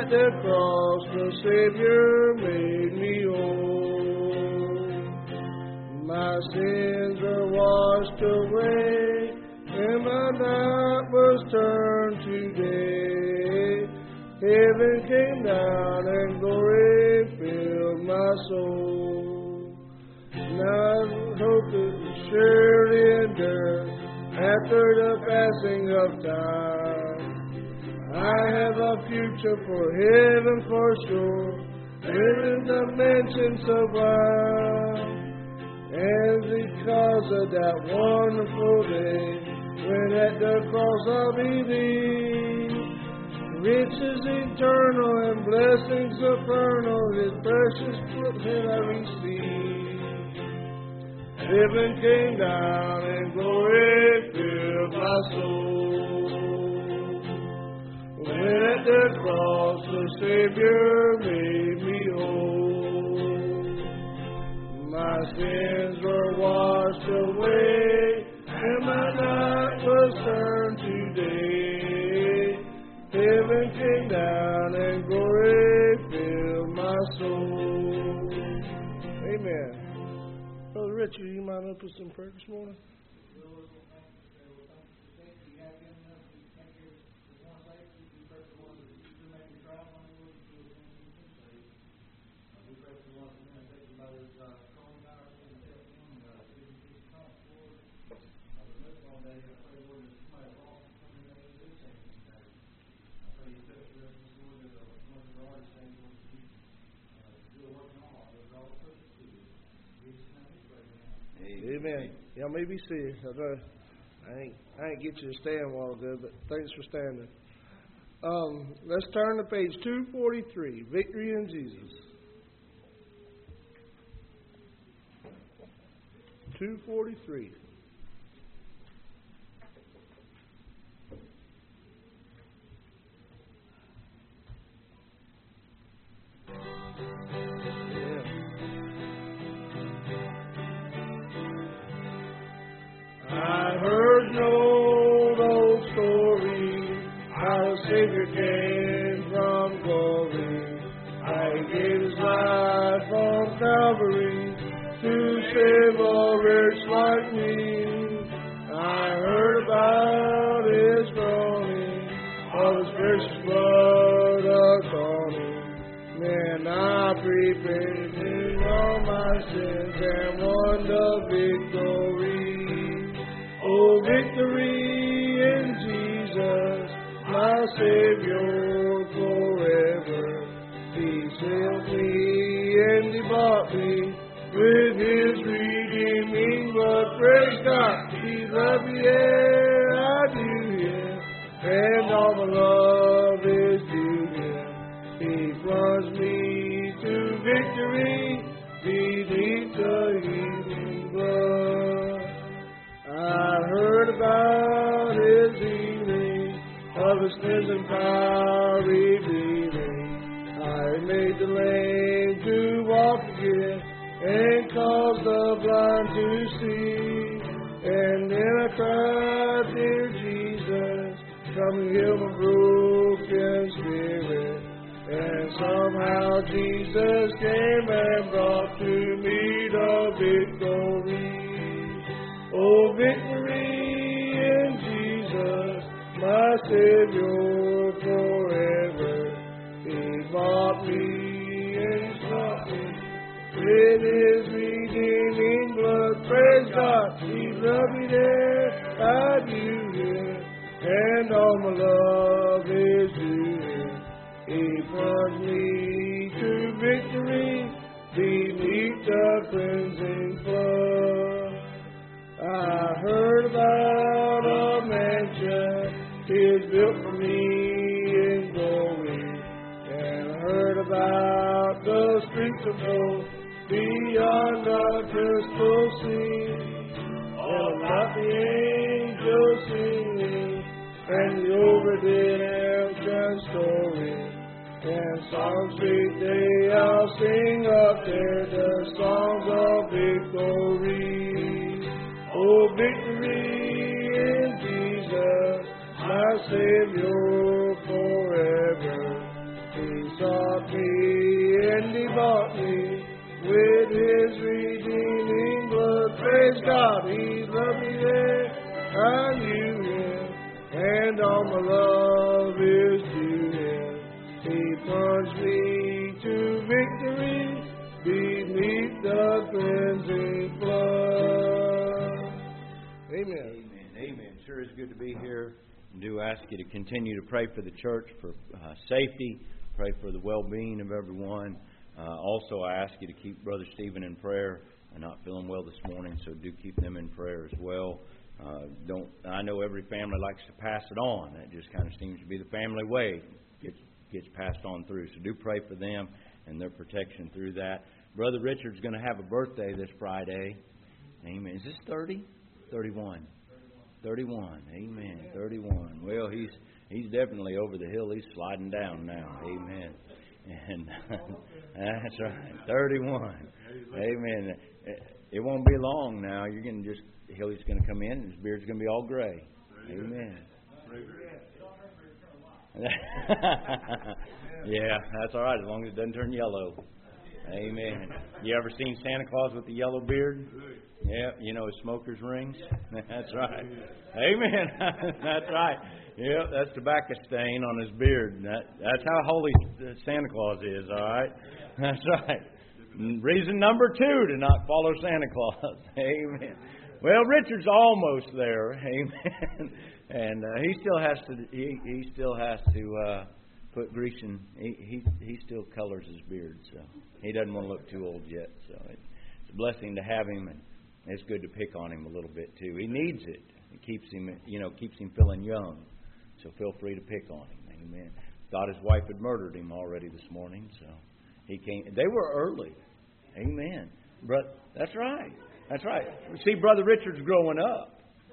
at the cross the Savior made me whole. My sins are washed away, and my night was turned to day. Heaven came down and glory filled my soul. Now hope is surely endured after the passing of time. I have a future for heaven for sure, in the mansions sublime. And because of that wonderful day, when at the cross I believe, riches eternal and blessings supernal, His precious blood I received. Heaven came down and glory filled my soul. When at the cross the Savior made me whole. My sins were washed away, and my night was turned to day. Heaven came down and glory filled my soul. Amen. Brother Richard, you mind open some prayer this morning? Amen. Y'all may be seated. I ain't get you to stand a while ago, but thanks for standing. Let's turn to page 243, Victory in Jesus. 243. I heard an old story, how the Savior came from glory. How He gave His life on Calvary to save a wretch like me. I heard about His groaning, of His precious blood atoning. Man, I repented all my sins and won the victory. Oh, victory in Jesus, my Savior forever. He saved me and He bought me with His redeeming blood. Praise God, He loved me, yeah, I do, yeah, and all my love is due Him. He plunged me to victory beneath the healing blood. I heard about His healing, of His cleansing power revealing. I made the lame to walk again, and caused the blind to see. And then I cried, dear Jesus, come and heal my broken spirit. And somehow Jesus came and brought to me the victory. Oh, victory in Jesus, my Savior forever. He bought me and bought me with His redeeming blood. Praise God, He loved me there, I do here, and all my love is due Him. He brought me to victory beneath the cleansing flood. I heard about a mansion He's built for me in glory, and I heard about the streets of gold beyond the crystal sea, all about the angels singing and the redemption story. And songs sweet they I'll sing up there, the songs of victory. Oh, victory in Jesus, my Savior forever. He bought me with His redeeming blood. Praise God, He loved me there. I knew Him, and all my love is to Him. He plunged me to victory beneath the cleansing blood. Amen. Amen. Sure is good to be here. I do ask you to continue to pray for the church, for safety, pray for the well-being of everyone. Also, I ask you to keep Brother Stephen in prayer. I'm not feeling well this morning, so do keep them in prayer as well. I know every family likes to pass it on. That just kind of seems to be the family way. Gets passed on through. So do pray for them and their protection through that. Brother Richard's going to have a birthday this Friday. Amen. Is this 30? 31. 31. Amen. 31. Well, he's definitely over the hill. He's sliding down now. Amen. And that's right. 31. Amen. It won't be long now. He's going to come in and his beard's going to be all gray. Amen. Yeah, that's all right as long as it doesn't turn yellow. Amen. You ever seen Santa Claus with the yellow beard? Yeah, you know his smoker's rings? That's right. Amen. That's right. Yeah, that's tobacco stain on his beard. That's how holy Santa Claus is, all right? That's right. Reason number 2 to not follow Santa Claus. Amen. Well, Richard's almost there. Amen. And he still has to put grease in. He still colors his beard, so he doesn't want to look too old yet. So it's a blessing to have him, and it's good to pick on him a little bit too. He needs it. It keeps him feeling young. So feel free to pick on him. Amen. Thought his wife had murdered him already this morning, so he came. They were early. Amen. But that's right. That's right. See, Brother Richard's growing up.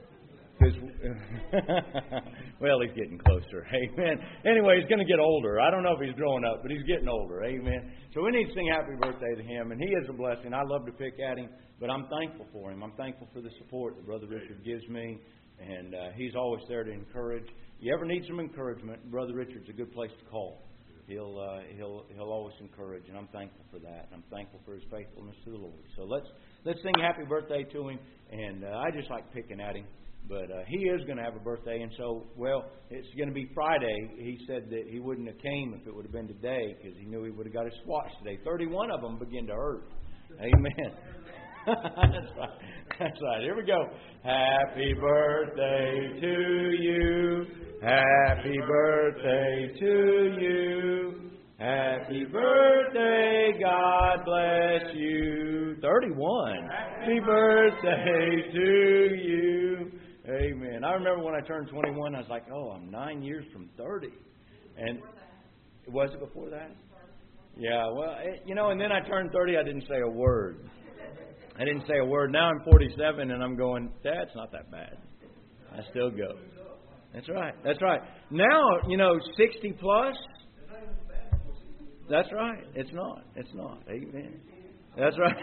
Well, he's getting closer. Amen. Anyway, he's going to get older. I don't know if he's growing up, but he's getting older. Amen. So we need to sing happy birthday to him, and he is a blessing. I love to pick at him, but I'm thankful for him. I'm thankful for the support that Brother Richard gives me, and he's always there to encourage. You ever need some encouragement, Brother Richard's a good place to call. He'll always encourage, and I'm thankful for that. I'm thankful for his faithfulness to the Lord. So let's sing happy birthday to him, and I just like picking at him. But he is going to have a birthday, and so, it's going to be Friday. He said that he wouldn't have came if it would have been today because he knew he would have got his swatch today. 31 of them begin to hurt. Amen. That's right. That's right. Here we go. Happy birthday to you. Happy birthday to you. Happy birthday, God bless you. 31. Happy birthday to you. Amen. I remember when I turned 21, I was like, I'm 9 years from 30. And was it before that? Yeah, and then I turned 30, I didn't say a word. Now I'm 47, and I'm going, that's not that bad. I still go. That's right. That's right. Now, 60 plus. That's right. It's not. Amen. That's right.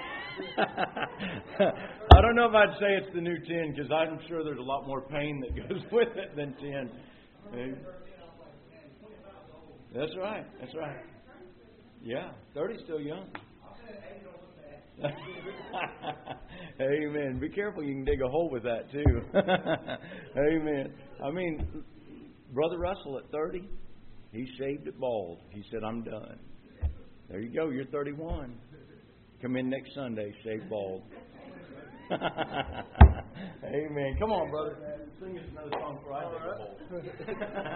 I don't know if I'd say it's the new 10 because I'm sure there's a lot more pain that goes with it than 10. That's right. That's right. Yeah, 30's still young. Amen. Be careful, you can dig a hole with that too. Amen. I mean, Brother Russell at 30, he shaved it bald. He said, I'm done. There you go, you're 31. Come in next Sunday, shave bald. Amen. Come on, brother. Sing us another song for I dig a hole.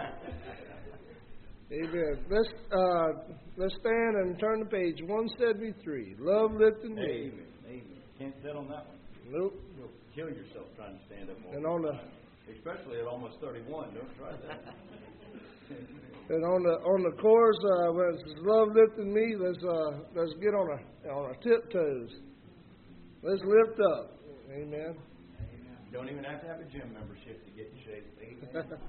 Amen. Let's stand and turn to page 173. Love lifting me. Amen. Amen. Can't sit on that one. Nope. You'll kill yourself trying to stand up. And on the, especially at almost 31. Don't try that. And on the chorus, when it says "Love lifting me," let's get on our tiptoes. Let's lift up. Amen. Amen. Don't even have to have a gym membership to get in shape. Amen.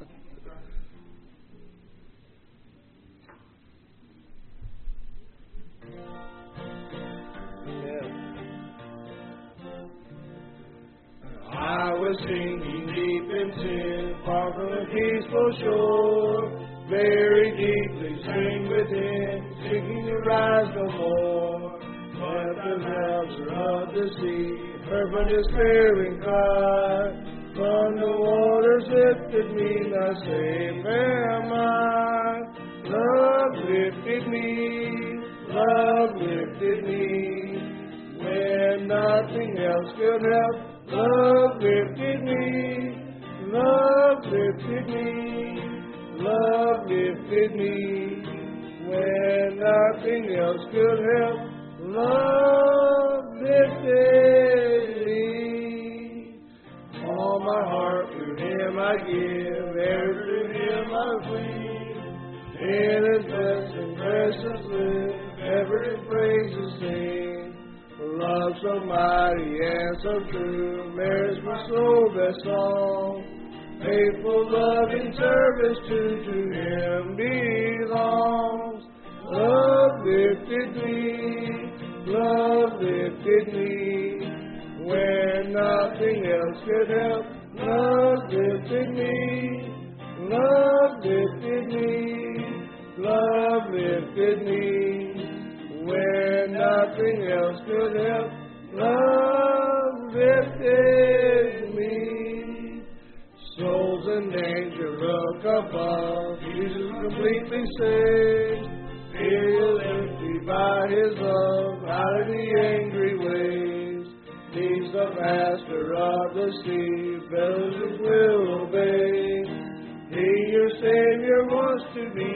I was sinking deep in sin, far from a peaceful shore. Very deeply sing within, seeking to rise no more. At the measure of the sea, heard my despairing cry. From the waters lifted me, not safe am I. Love lifted me, love lifted me. When nothing else could help, love lifted me, love lifted me, love lifted me. When nothing else could help, love lifted me. All my heart to Him I give, ever to Him I plead. In His blessed and precious live, ever His praises sing. For love so mighty and so true, merits my soul best song. Faithful love and service to Him belongs. Love lifted me, love lifted me. When nothing else could help, love lifted me, love lifted me, love lifted me. When nothing else could help, love lifted me. Souls in danger look above, Jesus completely saved. Feel empty by His love, out of the angry waves. He's the master of the sea, those who will obey. He, your Savior, wants to be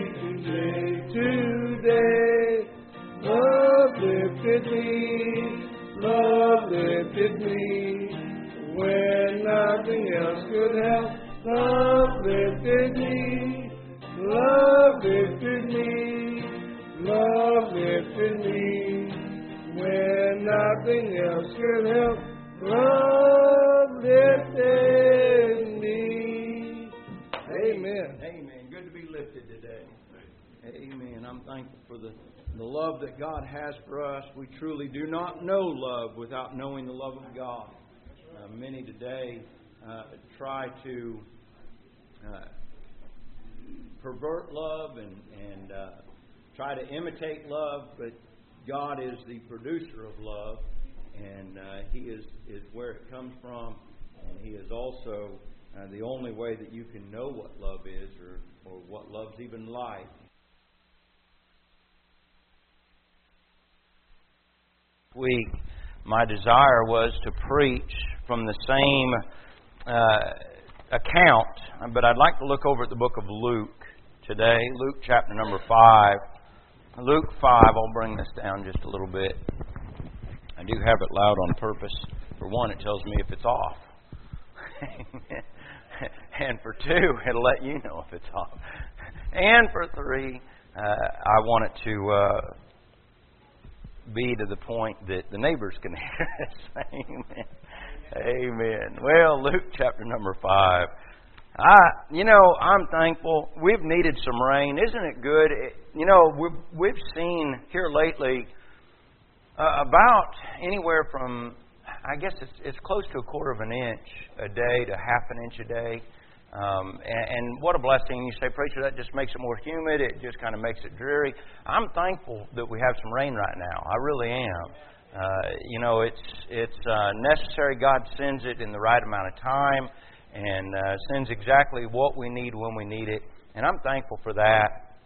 today. Love lifted me, love lifted me. When nothing else could help, love lifted me, love lifted me, love lifted me. When nothing else could help, love lifted me. Amen. Amen. Good to be lifted today. Amen. I'm thankful for the love that God has for us. We truly do not know love without knowing the love of God. Many today try to pervert love and try to imitate love, but God is the producer of love, and He is where it comes from, and He is also the only way that you can know what love is or what love's even like. Week, my desire was to preach from the same account, but I'd like to look over at the book of Luke today, Luke chapter number 5. Luke 5, I'll bring this down just a little bit. I do have it loud on purpose. For one, it tells me if it's off. And for two, it'll let you know if it's off. And for three, I want it to be to the point that the neighbors can hear us. Amen. Amen. Well, Luke chapter number 5. I'm thankful. We've needed some rain. Isn't it good? We've seen here lately about anywhere from, I guess it's close to 1/4 inch a day to 1/2 inch a day. And what a blessing. You say, preacher, that just makes it more humid. It just kind of makes it dreary. I'm thankful that we have some rain right now. I really am. It's necessary. God sends it in the right amount of time and sends exactly what we need when we need it. And I'm thankful for that.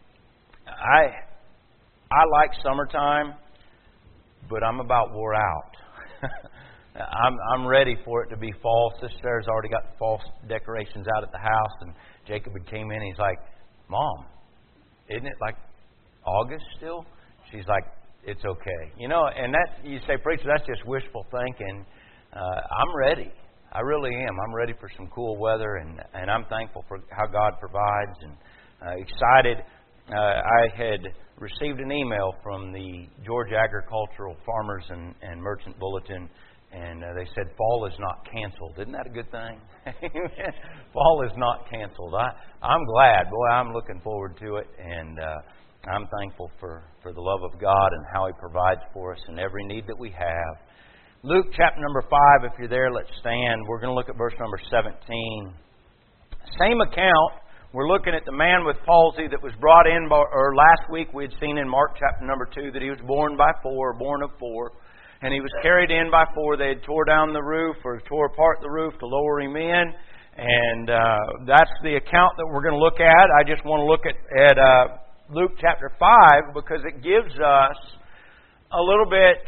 I like summertime, but I'm about wore out. I'm ready for it to be fall. Sister Sarah's already got the fall decorations out at the house, and Jacob came in and he's like, Mom, isn't it like August still? She's like, it's okay. And that, you say, preacher, that's just wishful thinking. I'm ready. I really am. I'm ready for some cool weather, and I'm thankful for how God provides, and excited. I had received an email from the Georgia Agricultural Farmers and Merchant Bulletin, and they said fall is not canceled. Isn't that a good thing? Fall is not canceled. I'm glad. Boy, I'm looking forward to it, and I'm thankful for the love of God and how He provides for us in every need that we have. Luke chapter number 5, if you're there, let's stand. We're going to look at verse number 17. Same account We're looking at the man with palsy that was brought in, or last week we had seen in Mark chapter number 2 that he was born of four. And he was carried in by four. They had tore down the roof or tore apart the roof to lower him in. And that's the account that we're going to look at. I just want to look at Luke chapter 5 because it gives us a little bit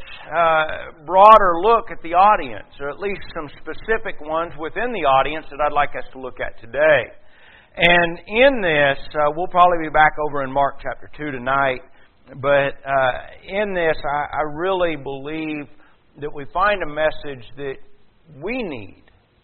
broader look at the audience, or at least some specific ones within the audience that I'd like us to look at today. And in this, we'll probably be back over in Mark chapter 2 tonight, but in this, I really believe that we find a message that we need.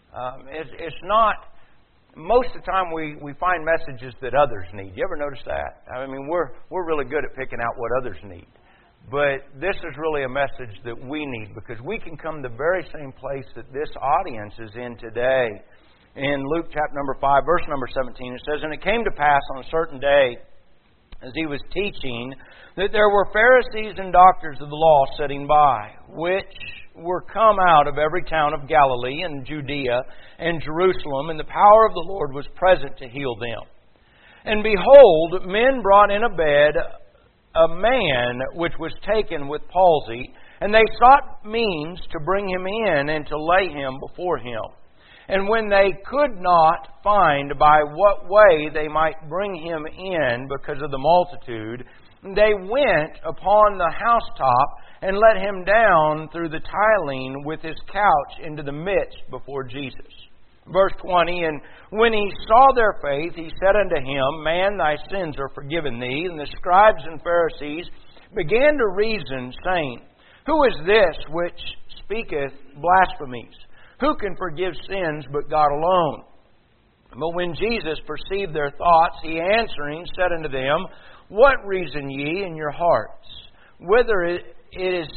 It's not, most of the time we find messages that others need. You ever notice that? I mean, we're really good at picking out what others need. But this is really a message that we need because we can come to the very same place that this audience is in today. In Luke chapter number 5, verse number 17, it says, "And it came to pass on a certain day, as he was teaching, that there were Pharisees and doctors of the law sitting by, which were come out of every town of Galilee and Judea and Jerusalem, and the power of the Lord was present to heal them. And behold, men brought in a bed a man which was taken with palsy, and they sought means to bring him in and to lay him before him. And when they could not find by what way they might bring him in because of the multitude, they went upon the housetop and let him down through the tiling with his couch into the midst before Jesus." Verse 20, "And when he saw their faith, he said unto him, Man, thy sins are forgiven thee. And the scribes and Pharisees began to reason, saying, Who is this which speaketh blasphemies? Who can forgive sins but God alone? But when Jesus perceived their thoughts, he answering said unto them, What reason ye in your hearts? Whither is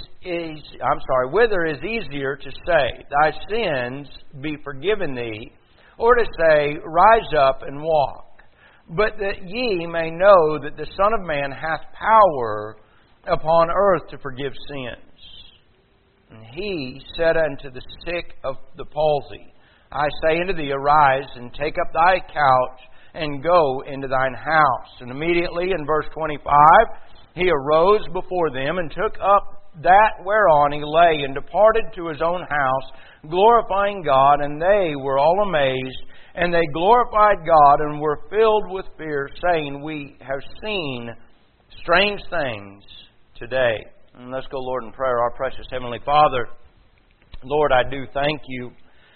easier to say, Thy sins be forgiven thee, or to say, Rise up and walk? But that ye may know that the Son of Man hath power upon earth to forgive sins. And he said unto the sick of the palsy, I say unto thee, Arise, and take up thy couch, and go into thine house. And immediately, in verse 25, he arose before them, and took up that whereon he lay, and departed to his own house, glorifying God. And they were all amazed, and they glorified God, and were filled with fear, saying, We have seen strange things today. And let's go, Lord, in prayer. Our precious Heavenly Father, Lord, I do thank you,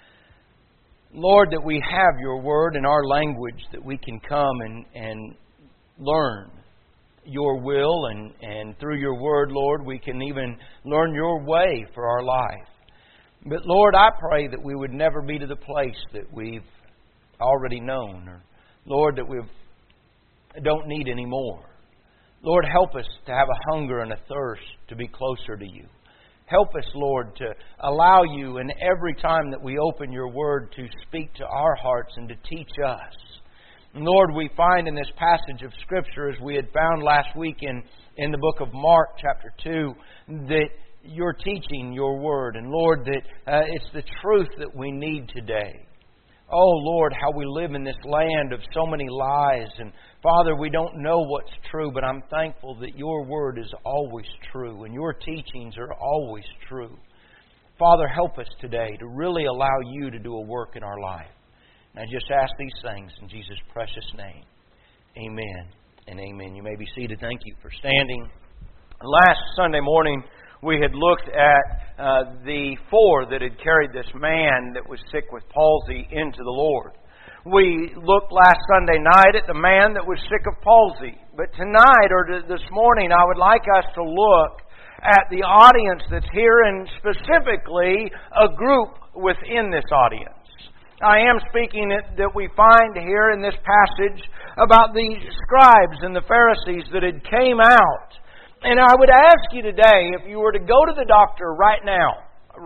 Lord, that we have your word in our language, that we can come and learn your will, and through your word, Lord, we can even learn your way for our life. But Lord, I pray that we would never be to the place that we've already known, or Lord, that we don't need any more. Lord, help us to have a hunger and a thirst to be closer to you. Help us, Lord, to allow you in every time that we open your word to speak to our hearts and to teach us. And Lord, we find in this passage of Scripture, as we had found last week in the book of Mark chapter 2, that you're teaching your word. And Lord, that it's the truth that we need today. Oh, Lord, how we live in this land of so many lies. And Father, we don't know what's true, but I'm thankful that your word is always true and your teachings are always true. Father, help us today to really allow you to do a work in our life. And I just ask these things in Jesus' precious name. Amen and amen. You may be seated. Thank you for standing. Last Sunday morning, we had looked at the four that had carried this man that was sick with palsy into the Lord. We looked last Sunday night at the man that was sick of palsy. But tonight, or this morning, I would like us to look at the audience that's here, and specifically a group within this audience. I am speaking that we find here in this passage about the scribes and the Pharisees that had came out. And I would ask you today, if you were to go to the doctor right now,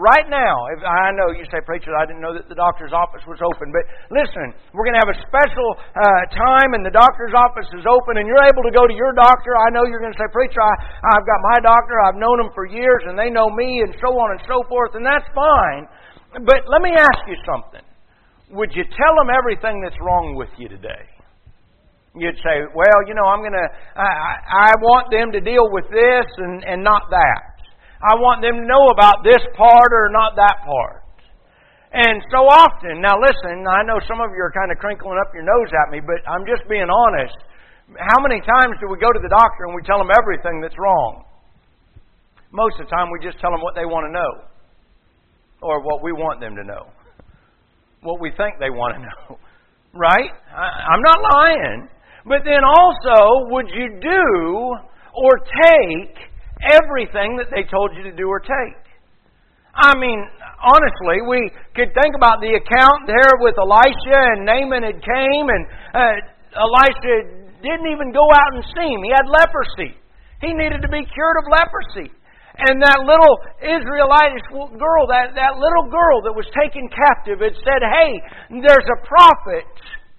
if I know you say, Preacher, I didn't know that the doctor's office was open, but listen, we're going to have a special time and the doctor's office is open and you're able to go to your doctor. I know you're going to say, Preacher, I've got my doctor, I've known them for years and they know me and so on and so forth, and that's fine. But let me ask you something. Would you tell them everything that's wrong with you today? You'd say, well, I want them to deal with this and not that. I want them to know about this part or not that part. And so often, now listen, I know some of you are kind of crinkling up your nose at me, but I'm just being honest. How many times do we go to the doctor and we tell them everything that's wrong? Most of the time we just tell them what they want to know. Or what we want them to know. What we think they want to know. Right? I'm not lying. But then also, would you do or take everything that they told you to do or take? I mean, honestly, we could think about the account there with Elisha, and Naaman had came, and Elisha didn't even go out and see him. He had leprosy. He needed to be cured of leprosy. And that little Israelitish girl, that little girl that was taken captive, had said, hey, there's a prophet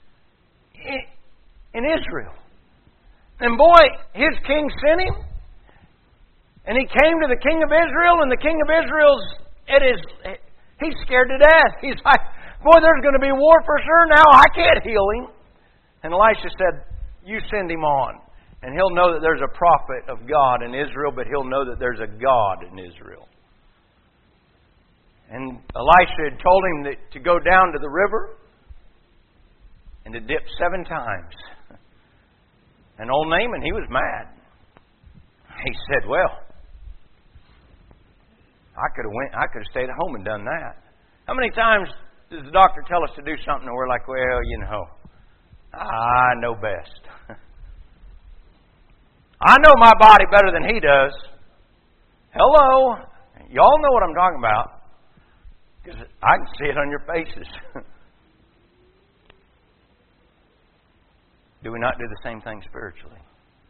in Israel. And boy, his king sent him. And he came to the king of Israel, and the king of Israel's he's scared to death. He's like, boy, there's going to be war for sure now. I can't heal him. And Elisha said, you send him on. And he'll know that there's a prophet of God in Israel, but he'll know that there's a God in Israel. And Elisha had told him that to go down to the river and to dip 7 times. And old Naaman, he was mad. He said, well, I could have stayed at home and done that. How many times does the doctor tell us to do something and we're like, well, I know best. I know my body better than he does. Hello. Y'all know what I'm talking about. Because I can see it on your faces. Do we not do the same thing spiritually?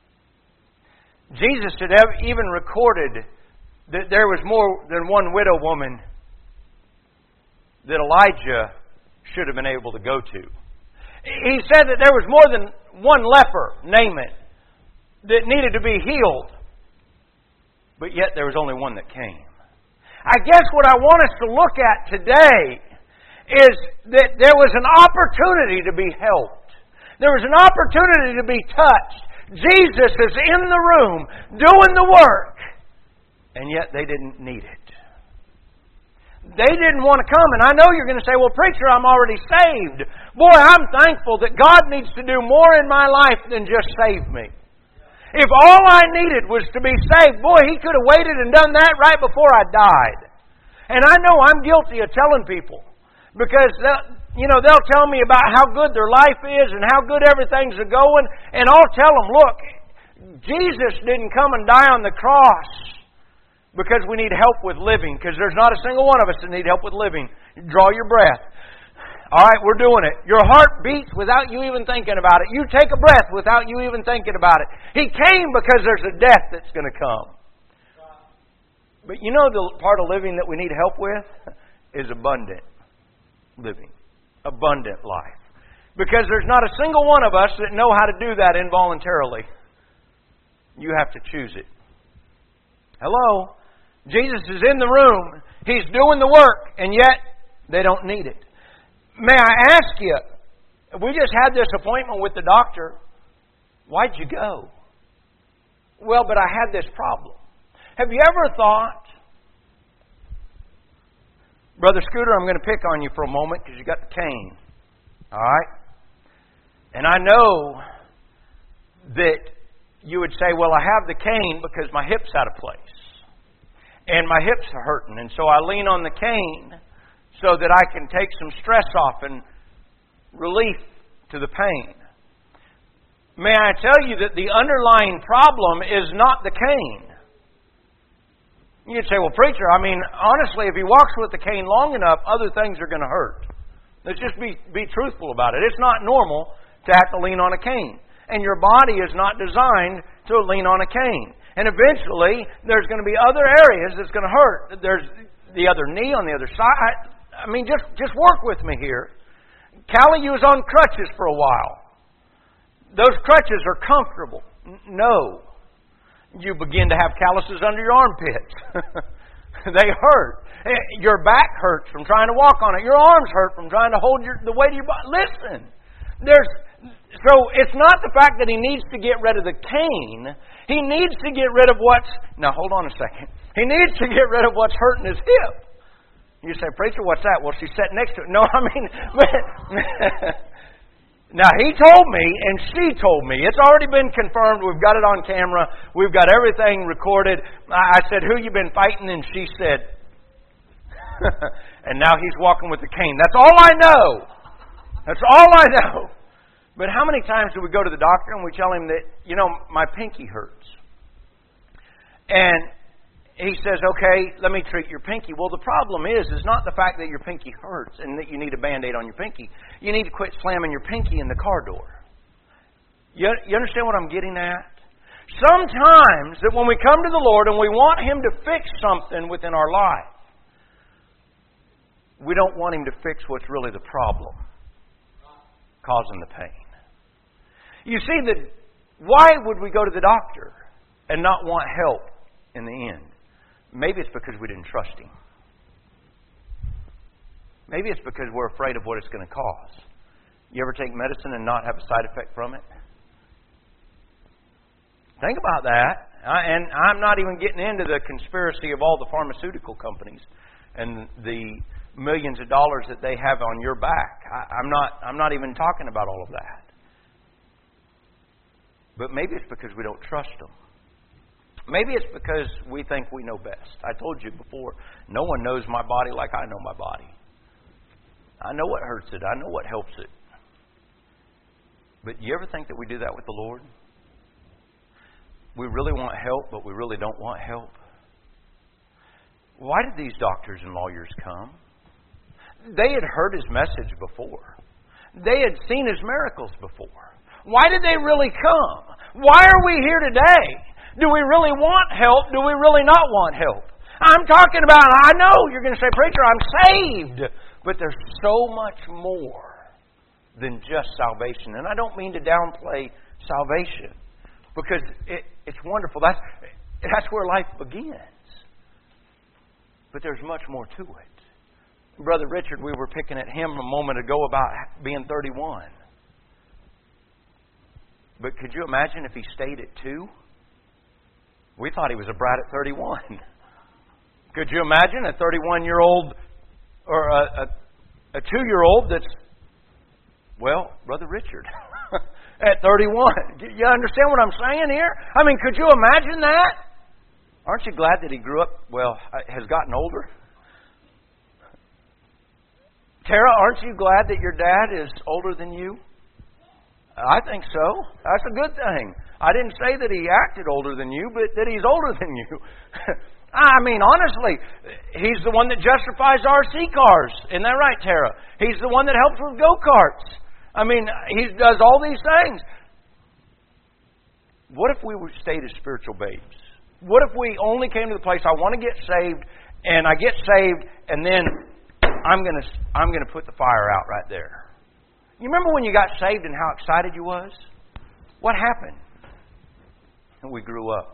Jesus had even recorded that there was more than one widow woman that Elijah should have been able to go to. He said that there was more than one leper, Naaman, that needed to be healed. But yet there was only one that came. I guess what I want us to look at today is that there was an opportunity to be helped. There was an opportunity to be touched. Jesus is in the room doing the work. And yet they didn't need it. They didn't want to come. And I know you're going to say, well, preacher, I'm already saved. Boy, I'm thankful that God needs to do more in my life than just save me. If all I needed was to be saved, boy, He could have waited and done that right before I died. And I know I'm guilty of telling people. Because, they'll tell me about how good their life is and how good everything's going. And I'll tell them, look, Jesus didn't come and die on the cross because we need help with living. Because there's not a single one of us that need help with living. Draw your breath. All right, we're doing it. Your heart beats without you even thinking about it. You take a breath without you even thinking about it. He came because there's a death that's going to come. But you know the part of living that we need help with is abundant living. Abundant life. Because there's not a single one of us that know how to do that involuntarily. You have to choose it. Hello? Jesus is in the room. He's doing the work, and yet they don't need it. May I ask you, we just had this appointment with the doctor. Why'd you go? Well, but I had this problem. Have you ever thought, Brother Scooter, I'm going to pick on you for a moment because you got the cane. All right? And I know that you would say, well, I have the cane because my hip's out of place. And my hips are hurting. And so I lean on the cane so that I can take some stress off and relief to the pain. May I tell you that the underlying problem is not the cane. You'd say, well, preacher, honestly, if he walks with the cane long enough, other things are going to hurt. Let's just be truthful about it. It's not normal to have to lean on a cane. And your body is not designed to lean on a cane. And eventually, there's going to be other areas that's going to hurt. There's the other knee on the other side. Just work with me here. Callie, you was on crutches for a while. Those crutches are comfortable. No. You begin to have calluses under your armpits. They hurt. Your back hurts from trying to walk on it. Your arms hurt from trying to hold the weight of your body. Listen, So it's not the fact that he needs to get rid of the cane. He needs to get rid of what's... Now, hold on a second. He needs to get rid of what's hurting his hip. You say, preacher, what's that? Well, she's sitting next to it. No, I mean... Now, he told me, and she told me. It's already been confirmed. We've got it on camera. We've got everything recorded. I said, who you been fighting? And she said... And now he's walking with the cane. That's all I know. That's all I know. But how many times do we go to the doctor and we tell him that, my pinky hurts? And he says, okay, let me treat your pinky. Well, the problem is not the fact that your pinky hurts and that you need a Band-Aid on your pinky. You need to quit slamming your pinky in the car door. You understand what I'm getting at? Sometimes that when we come to the Lord and we want Him to fix something within our life, we don't want Him to fix what's really the problem causing the pain. You see, why would we go to the doctor and not want help in the end? Maybe it's because we didn't trust Him. Maybe it's because we're afraid of what it's going to cause. You ever take medicine and not have a side effect from it? Think about that. And I'm not even getting into the conspiracy of all the pharmaceutical companies and the millions of dollars that they have on your back. I'm not even talking about all of that. But maybe it's because we don't trust them. Maybe it's because we think we know best. I told you before, no one knows my body like I know my body. I know what hurts it. I know what helps it. But do you ever think that we do that with the Lord? We really want help, but we really don't want help. Why did these doctors and lawyers come? They had heard His message before. They had seen His miracles before. Why did they really come? Why are we here today? Do we really want help? Do we really not want help? I'm talking about, I know you're going to say, preacher, I'm saved. But there's so much more than just salvation. And I don't mean to downplay salvation, because it's wonderful. That's where life begins. But there's much more to it. Brother Richard, we were picking at him a moment ago about being 31. But could you imagine if he stayed at 2? We thought he was a brat at 31. Could you imagine a 31-year-old or a 2-year-old that's, well, Brother Richard, at 31? You understand what I'm saying here? I mean, could you imagine that? Aren't you glad that he grew up, has gotten older? Tara, aren't you glad that your dad is older than you? I think so. That's a good thing. I didn't say that he acted older than you, but that he's older than you. I mean, honestly, he's the one that justifies RC cars. Isn't that right, Tara? He's the one that helps with go-karts. I mean, he does all these things. What if we stayed as spiritual babes? What if we only came to the place, I want to get saved, and I get saved, and then I'm going to put the fire out right there. You remember when you got saved and how excited you was? What happened? And we grew up.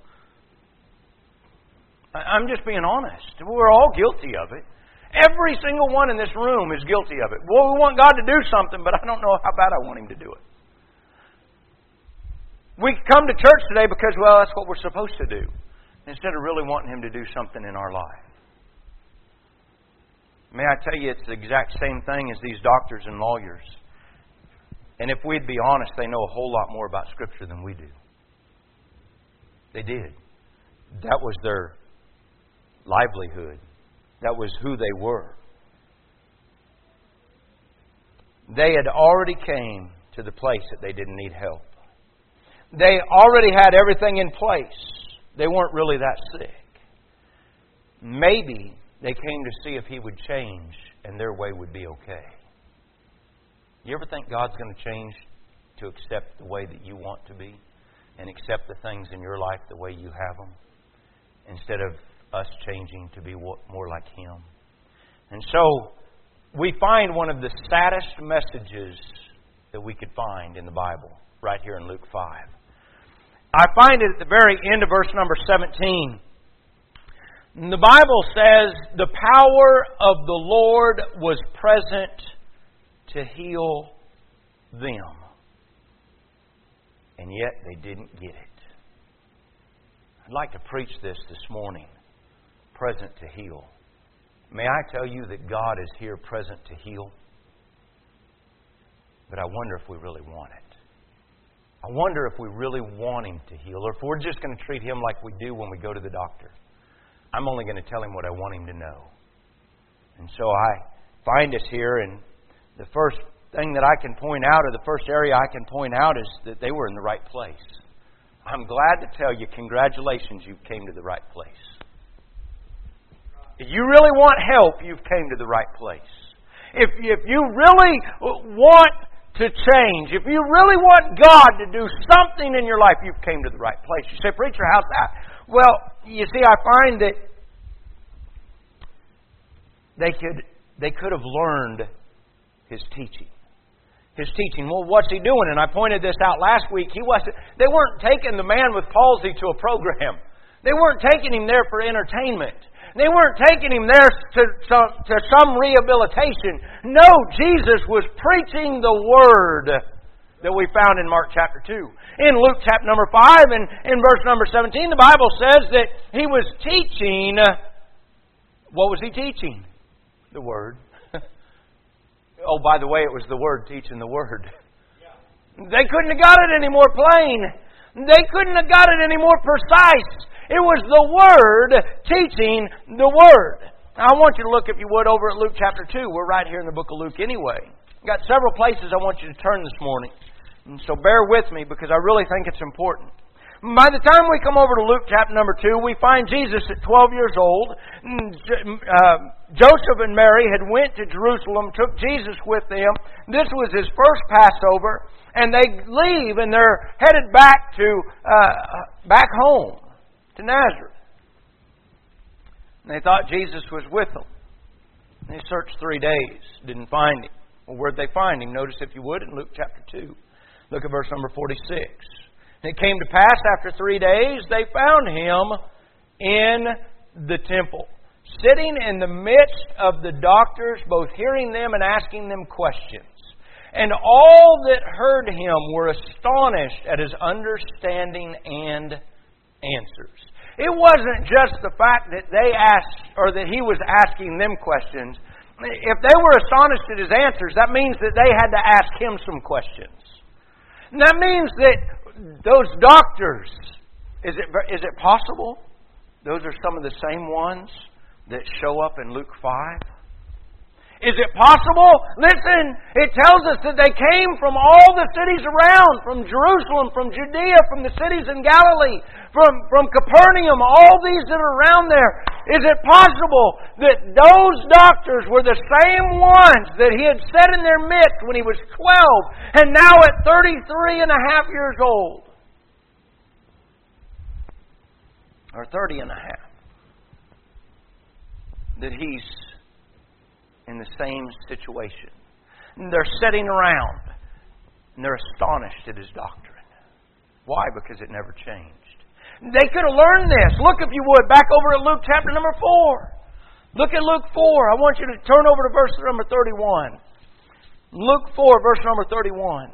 I'm just being honest. We're all guilty of it. Every single one in this room is guilty of it. Well, we want God to do something, but I don't know how bad I want Him to do it. We come to church today because, that's what we're supposed to do, instead of really wanting Him to do something in our life. May I tell you, it's the exact same thing as these doctors and lawyers. And if we'd be honest, they know a whole lot more about Scripture than we do. They did. That was their livelihood. That was who they were. They had already came to the place that they didn't need help. They already had everything in place. They weren't really that sick. Maybe they came to see if He would change and their way would be okay. You ever think God's going to change to accept the way that you want to be and accept the things in your life the way you have them, instead of us changing to be more like Him? And so we find one of the saddest messages that we could find in the Bible right here in Luke 5. I find it at the very end of verse number 17. The Bible says, the power of the Lord was present to heal them. and yet they didn't get it. I'd like to preach this morning, present to heal. May I tell you that God is here present to heal? But I wonder if we really want it. I wonder if we really want Him to heal, or if we're just going to treat Him like we do when we go to the doctor. I'm only going to tell Him what I want Him to know. And so I find us here, and the first thing that I can point out, or the first area I can point out, is that they were in the right place. I'm glad to tell you, congratulations, you came to the right place. If you really want help, you've came to the right place. If you really want to change, if you really want God to do something in your life, you've came to the right place. You say, preacher, how's that? Well, you see, I find that they could have learned His teaching. His teaching. Well, what's He doing? And I pointed this out last week. They weren't taking the man with palsy to a program. They weren't taking him there for entertainment. They weren't taking him there to some rehabilitation. No, Jesus was preaching the Word that we found in Mark chapter 2. In Luke chapter number 5 and in verse number 17, the Bible says that He was teaching. What was He teaching? The Word. Oh, by the way, it was the Word teaching the Word. They couldn't have got it any more plain. They couldn't have got it any more precise. It was the Word teaching the Word. Now, I want you to look, if you would, over at Luke chapter 2. We're right here in the book of Luke anyway. I've got several places I want you to turn this morning. And so bear with me, because I really think it's important. By the time we come over to Luke chapter number 2, we find Jesus at 12 years old. Joseph and Mary had went to Jerusalem, took Jesus with them. This was His first Passover. And they leave, and they're headed back home to Nazareth. And they thought Jesus was with them. And they searched 3 days, didn't find Him. Well, where'd they find Him? Notice, if you would, in Luke chapter 2. Look at verse number 46. And it came to pass after 3 days, they found Him in the temple, sitting in the midst of the doctors, both hearing them and asking them questions. And all that heard Him were astonished at His understanding and answers. It wasn't just the fact that they asked, or that He was asking them questions. If they were astonished at His answers, that means that they had to ask Him some questions. And that means that those doctors, is it possible those are some of the same ones that show up in Luke 5? Is it possible? Listen, it tells us that they came from all the cities around, from Jerusalem, from Judea, from the cities in Galilee, from Capernaum, all these that are around there. Is it possible that those doctors were the same ones that He had set in their midst when He was 12, and now at 33 and a half years old? Or 30 and a half. That He's in the same situation. And they're sitting around and they're astonished at His doctrine. Why? Because it never changed. They could have learned this. Look, if you would, back over at Luke chapter number 4. Look at Luke 4. I want you to turn over to verse number 31. Luke 4, verse number 31.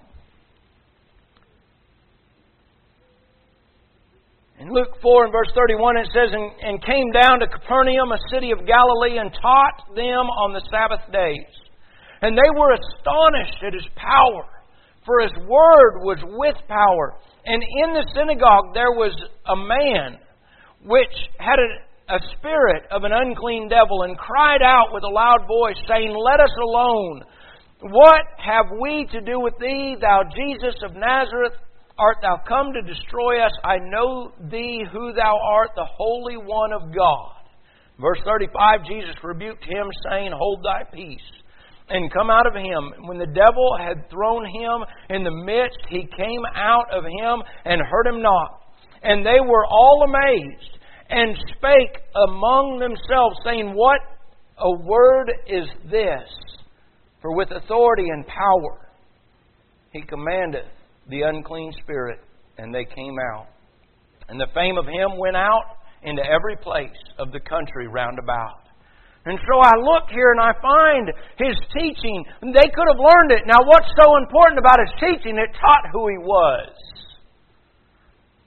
In Luke 4 and verse 31 it says, And came down to Capernaum, a city of Galilee, and taught them on the Sabbath days. And they were astonished at His power, for His word was with power. And in the synagogue there was a man which had a spirit of an unclean devil, and cried out with a loud voice, saying, Let us alone. What have we to do with Thee, Thou Jesus of Nazareth? Art Thou come to destroy us? I know Thee who Thou art, the Holy One of God. Verse 35, Jesus rebuked him, saying, Hold thy peace, and come out of him. When the devil had thrown him in the midst, he came out of him and hurt him not. And they were all amazed, and spake among themselves, saying, What a word is this? For with authority and power He commandeth the unclean spirit, and they came out. And the fame of Him went out into every place of the country round about. And so I look here and I find His teaching. They could have learned it. Now what's so important about His teaching? It taught who He was.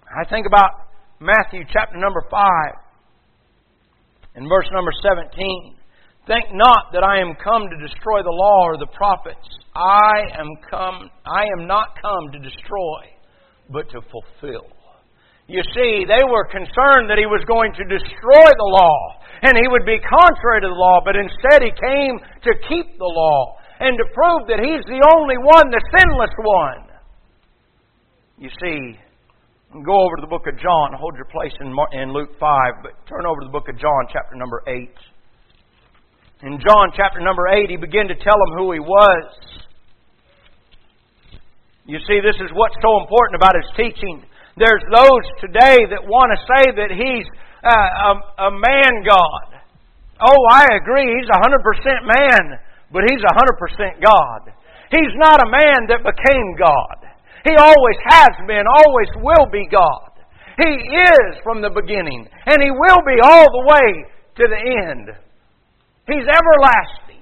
I think about Matthew chapter number 5 and verse number 17. Think not that I am come to destroy the law or the prophets. I am not come to destroy, but to fulfill. You see, they were concerned that He was going to destroy the law, and He would be contrary to the law, but instead He came to keep the law and to prove that He's the only one, the sinless one. You see, go over to the book of John. Hold your place in Luke 5, but turn over to the book of John, chapter number 8. In John chapter number 8, He began to tell them who He was. You see, this is what's so important about His teaching. There's those today that want to say that He's a man God. Oh, I agree, He's 100% man, but He's 100% God. He's not a man that became God. He always has been, always will be God. He is from the beginning, and He will be all the way to the end. He's everlasting.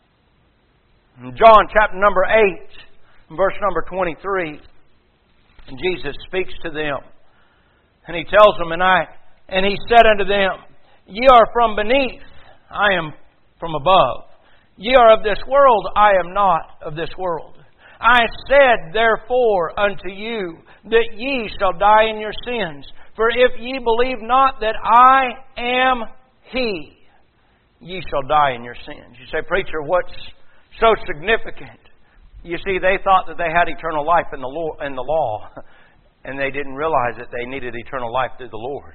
In John chapter number 8, verse number 23, Jesus speaks to them. And He tells them, and He said unto them, Ye are from beneath, I am from above. Ye are of this world, I am not of this world. I said therefore unto you, that ye shall die in your sins. For if ye believe not that I am He, ye shall die in your sins. You say, preacher, what's so significant? You see, they thought that they had eternal life in the law, and they didn't realize that they needed eternal life through the Lord.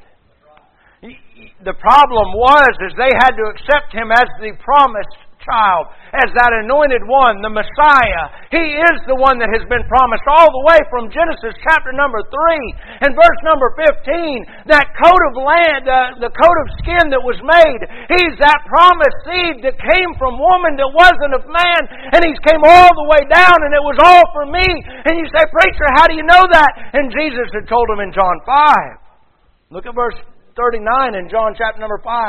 The problem was they had to accept Him as the promised child, as that anointed one, the Messiah. He is the one that has been promised all the way from Genesis chapter number 3 and verse number 15. That coat of land, the coat of skin that was made, He's that promised seed that came from woman that wasn't of man, and He's came all the way down, and it was all for me. And you say, preacher, how do you know that? And Jesus had told him in John 5. Look at verse 39 in John chapter number 5.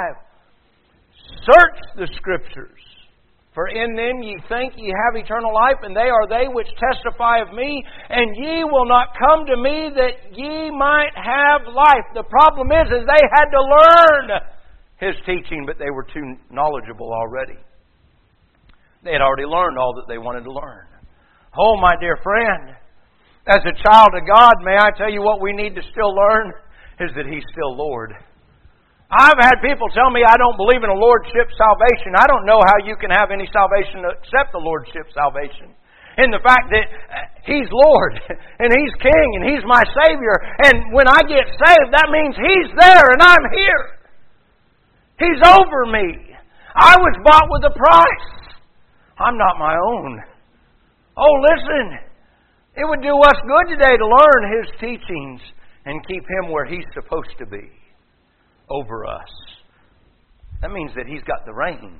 Search the Scriptures, for in them ye think ye have eternal life, and they are they which testify of me, and ye will not come to me that ye might have life. The problem is they had to learn His teaching, but they were too knowledgeable already. They had already learned all that they wanted to learn. Oh, my dear friend, as a child of God, may I tell you what we need to still learn is that He's still Lord. I've had people tell me I don't believe in a Lordship salvation. I don't know how you can have any salvation except the Lordship salvation. In the fact that He's Lord, and He's King, and He's my Savior. And when I get saved, that means He's there and I'm here. He's over me. I was bought with a price. I'm not my own. Oh, listen. It would do us good today to learn His teachings and keep Him where He's supposed to be, over us. That means that He's got the reins.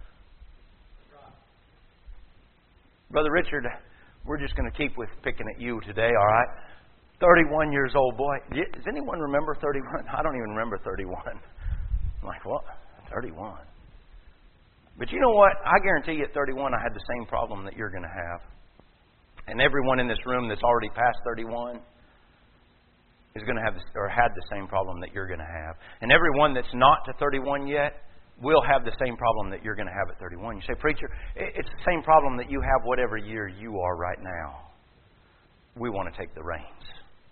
Brother Richard, we're just going to keep with picking at you today, all right? 31 years old boy. Does anyone remember 31? I don't even remember 31. I'm like, what? 31. But you know what? I guarantee you at 31 I had the same problem that you're going to have. And everyone in this room that's already past 31 is going to have or had the same problem that you're going to have. And everyone that's not to 31 yet will have the same problem that you're going to have at 31. You say, preacher, it's the same problem that you have whatever year you are right now. We want to take the reins.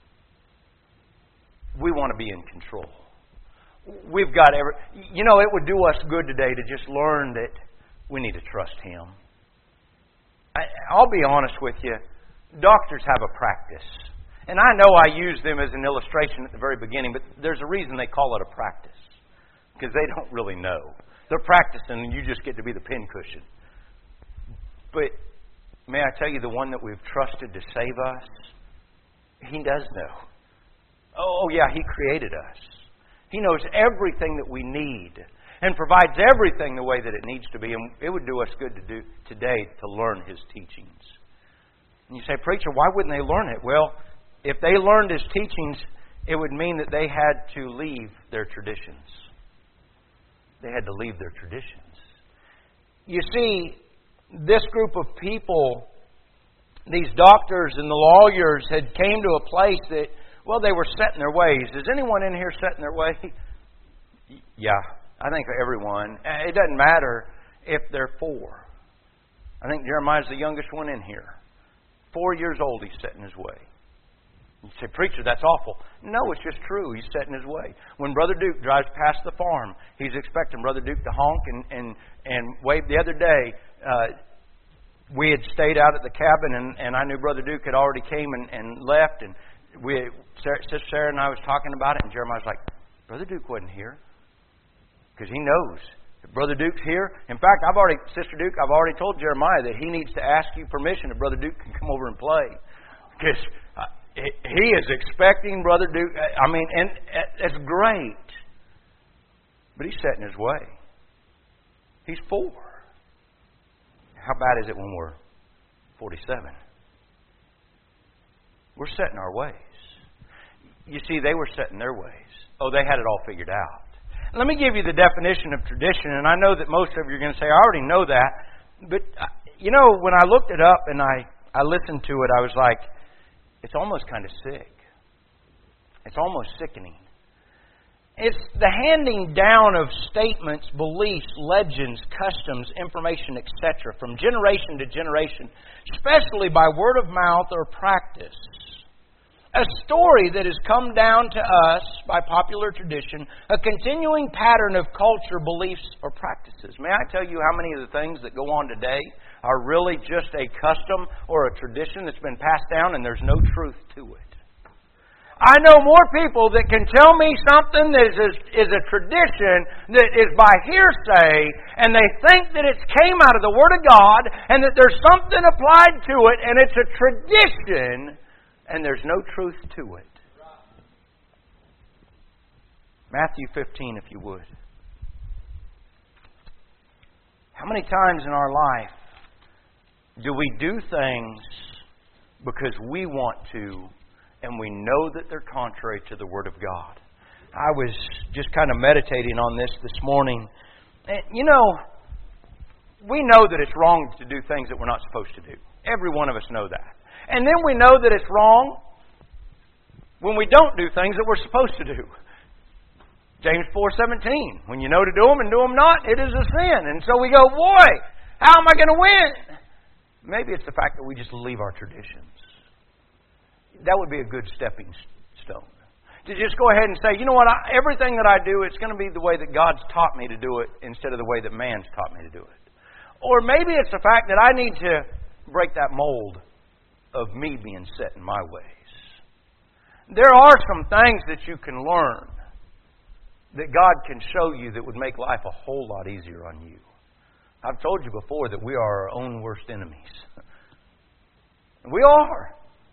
We want to be in control. We've got it would do us good today to just learn that we need to trust Him. I'll be honest with you. Doctors have a practice. And I know I use them as an illustration at the very beginning, but there's a reason they call it a practice. Because they don't really know. They're practicing and you just get to be the pincushion. But may I tell you, the one that we've trusted to save us, He does know. Oh yeah, He created us. He knows everything that we need and provides everything the way that it needs to be. And it would do us good to do today to learn His teachings. And you say, preacher, why wouldn't they learn it? Well, if they learned His teachings, it would mean that they had to leave their traditions. They had to leave their traditions. You see, this group of people, these doctors and the lawyers, had came to a place that Well, they were set in their ways. Is anyone in here set in their way? Yeah, I think everyone. It doesn't matter if they're 4. I think Jeremiah's the youngest one in here. 4 years old, he's set in his way. You say, preacher, that's awful. No, it's just true. He's set in his way. When Brother Duke drives past the farm, he's expecting Brother Duke to honk and wave. The other day, we had stayed out at the cabin, and I knew Brother Duke had already came and left, and Sister Sarah and I was talking about it, and Jeremiah was like, Brother Duke wasn't here. Because he knows if Brother Duke's here. In fact, Sister Duke, I've already told Jeremiah that he needs to ask you permission if Brother Duke can come over and play. Because he is expecting Brother Duke. I mean, and it's great. But he's set in his way. He's 4. How bad is it when we're 47? We're set in our ways. You see, they were set in their ways. Oh, they had it all figured out. Let me give you the definition of tradition, and I know that most of you are going to say, I already know that. But, you know, when I looked it up and I listened to it, I was like, it's almost kind of sick. It's almost sickening. It's the handing down of statements, beliefs, legends, customs, information, etc. from generation to generation, especially by word of mouth or practice. A story that has come down to us by popular tradition, a continuing pattern of culture, beliefs, or practices. May I tell you how many of the things that go on today are really just a custom or a tradition that's been passed down and there's no truth to it? I know more people that can tell me something that is a tradition that is by hearsay, and they think that it came out of the Word of God and that there's something applied to it, and it's a tradition, and there's no truth to it. Matthew 15, if you would. How many times in our life do we do things because we want to, and we know that they're contrary to the Word of God? I was just kind of meditating on this morning. And, you know, we know that it's wrong to do things that we're not supposed to do. Every one of us know that. And then we know that it's wrong when we don't do things that we're supposed to do. James 4:17. When you know to do them and do them not, it is a sin. And so we go, boy, how am I going to win? Maybe it's the fact that we just leave our traditions. That would be a good stepping stone. To just go ahead and say, you know what, everything that I do, it's going to be the way that God's taught me to do it instead of the way that man's taught me to do it. Or maybe it's the fact that I need to break that mold of me being set in my ways. There are some things that you can learn that God can show you that would make life a whole lot easier on you. I've told you before that we are our own worst enemies. We are.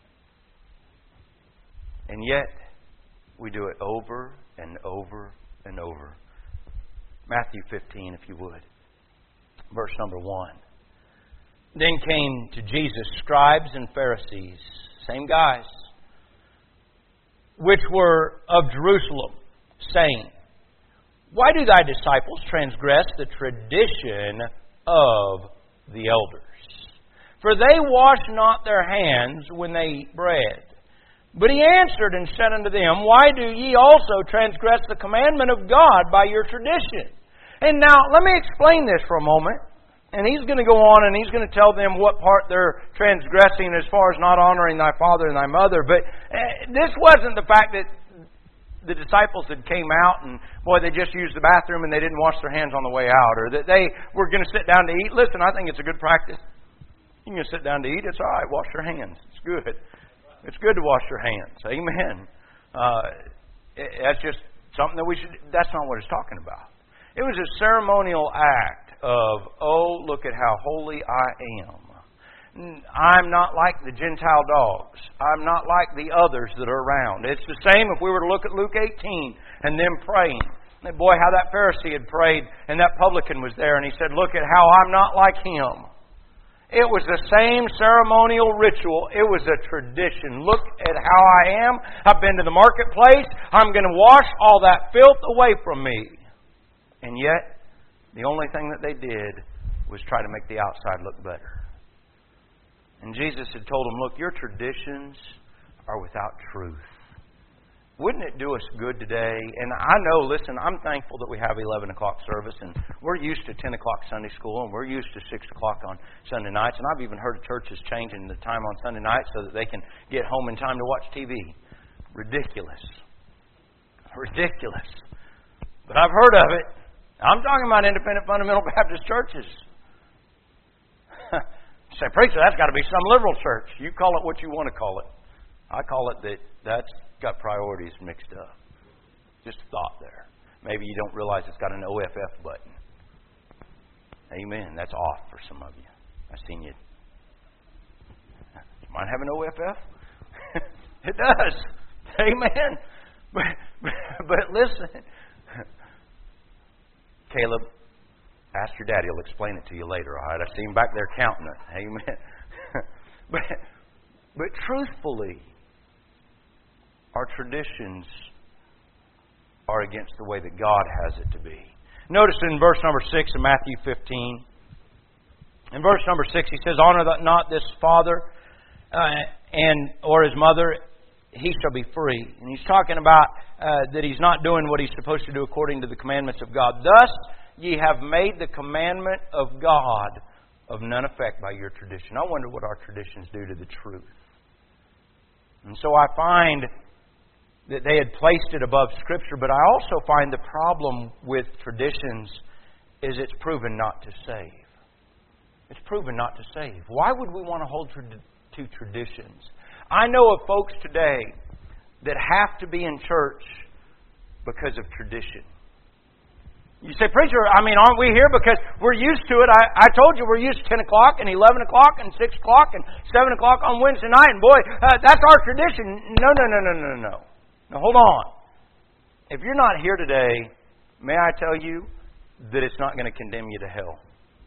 And yet, we do it over and over and over. Matthew 15, if you would. Verse number 1. Then came to Jesus scribes and Pharisees, same guys, which were of Jerusalem, saying, Why do thy disciples transgress the tradition of the elders? For they wash not their hands when they eat bread. But he answered and said unto them, Why do ye also transgress the commandment of God by your tradition? And now, let me explain this for a moment. And he's going to go on and he's going to tell them what part they're transgressing as far as not honoring thy father and thy mother. But this wasn't the fact that the disciples had came out and, boy, they just used the bathroom and they didn't wash their hands on the way out. Or that they were going to sit down to eat. Listen, I think it's a good practice. You can sit down to eat. It's all right. Wash your hands. It's good. It's good to wash your hands. Amen. That's just something that we should... That's not what it's talking about. It was a ceremonial act of, oh, look at how holy I am. I'm not like the Gentile dogs. I'm not like the others that are around. It's the same if we were to look at Luke 18 and them praying. And boy, how that Pharisee had prayed and that publican was there and he said, look at how I'm not like him. It was the same ceremonial ritual. It was a tradition. Look at how I am. I've been to the marketplace. I'm going to wash all that filth away from me. And yet, the only thing that they did was try to make the outside look better. And Jesus had told them, look, your traditions are without truth. Wouldn't it do us good today? And I know, listen, I'm thankful that we have 11 o'clock service, and we're used to 10 o'clock Sunday school, and we're used to 6 o'clock on Sunday nights. And I've even heard of churches changing the time on Sunday nights so that they can get home in time to watch TV. Ridiculous. Ridiculous. But I've heard of it. I'm talking about independent fundamental Baptist churches. You say, preacher, that's got to be some liberal church. You call it what you want to call it. I call it that's got priorities mixed up. Just a thought there. Maybe you don't realize it's got an OFF button. Amen. That's off for some of you. I've seen you. Mine have an OFF? It does. Amen. But listen. Caleb, ask your daddy. He'll explain it to you later, all right? I see him back there counting it. Amen. But truthfully, our traditions are against the way that God has it to be. Notice in verse number 6 of Matthew 15. In verse number 6, he says, "Honor not this father or his mother, he shall be free." And he's talking about that he's not doing what he's supposed to do according to the commandments of God. "Thus ye have made the commandment of God of none effect by your tradition." I wonder what our traditions do to the truth. And so I find that they had placed it above Scripture, but I also find the problem with traditions is it's proven not to save. It's proven not to save. Why would we want to hold to traditions? I know of folks today that have to be in church because of tradition. You say, preacher, aren't we here because we're used to it? I told you we're used to 10 o'clock and 11 o'clock and 6 o'clock and 7 o'clock on Wednesday night. And boy, that's our tradition. No. Now, hold on. If you're not here today, may I tell you that it's not going to condemn you to hell.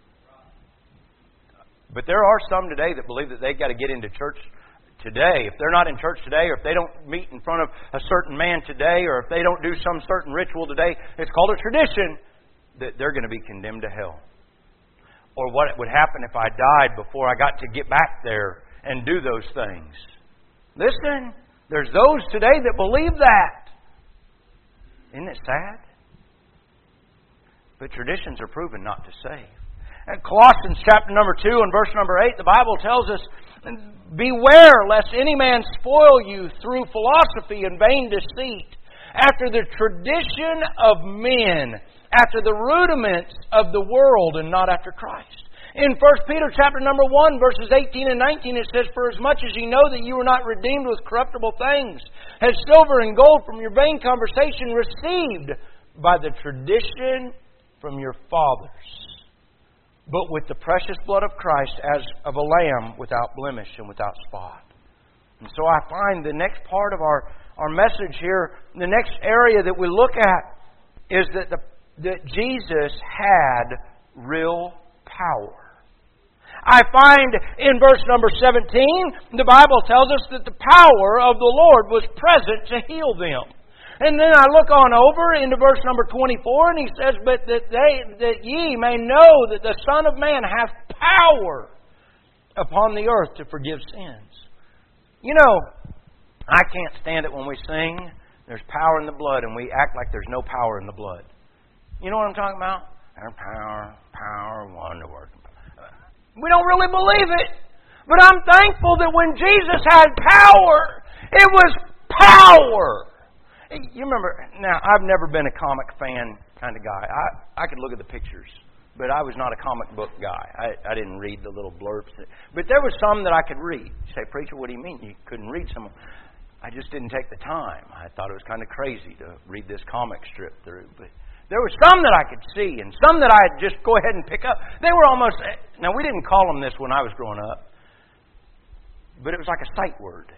But there are some today that believe that they've got to get into church today. If they're not in church today, or if they don't meet in front of a certain man today, or if they don't do some certain ritual today, it's called a tradition, that they're going to be condemned to hell. Or what would happen if I died before I got to get back there and do those things. Listen, there's those today that believe that. Isn't it sad? But traditions are proven not to save. In Colossians chapter number 2 and verse number 8, the Bible tells us, "Beware lest any man spoil you through philosophy and vain deceit, after the tradition of men, after the rudiments of the world, and not after Christ." In 1 Peter chapter number 1, verses 18 and 19, it says, "For as much as ye know that you were not redeemed with corruptible things, as silver and gold from your vain conversation received by the tradition from your fathers, but with the precious blood of Christ as of a lamb without blemish and without spot." And so I find the next part of our message here, the next area that we look at, is that Jesus had real power. I find in verse number 17, the Bible tells us that the power of the Lord was present to heal them. And then I look on over into verse number 24, and he says, "But that ye may know that the Son of Man hath power upon the earth to forgive sins." You know, I can't stand it when we sing, "There's power in the blood," and we act like there's no power in the blood. You know what I'm talking about? There's power, wonder working. We don't really believe it. But I'm thankful that when Jesus had power, it was power. You remember, now, I've never been a comic fan kind of guy. I could look at the pictures, but I was not a comic book guy. I didn't read the little blurbs. But there were some that I could read. You say, "Preacher, what do you mean you couldn't read some of them?" I just didn't take the time. I thought it was kind of crazy to read this comic strip through. But there were some that I could see, and some that I'd just go ahead and pick up. They were almost... Now, we didn't call them this when I was growing up, but it was like a sight word.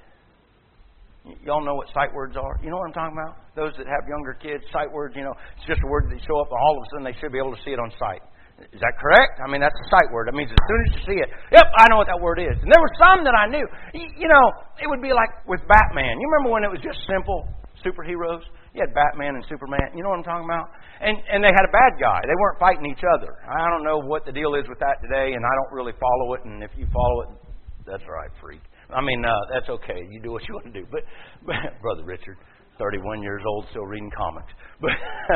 Y'all know what sight words are? You know what I'm talking about? Those that have younger kids, sight words, it's just a word that show up, and all of a sudden they should be able to see it on sight. Is that correct? That's a sight word. That means as soon as you see it, yep, I know what that word is. And there were some that I knew. It would be like with Batman. You remember when it was just simple superheroes? You had Batman and Superman. You know what I'm talking about? And they had a bad guy. They weren't fighting each other. I don't know what the deal is with that today, and I don't really follow it. And if you follow it, that's all right, freak. That's okay. You do what you want to do. But Brother Richard, 31 years old, still reading comics. But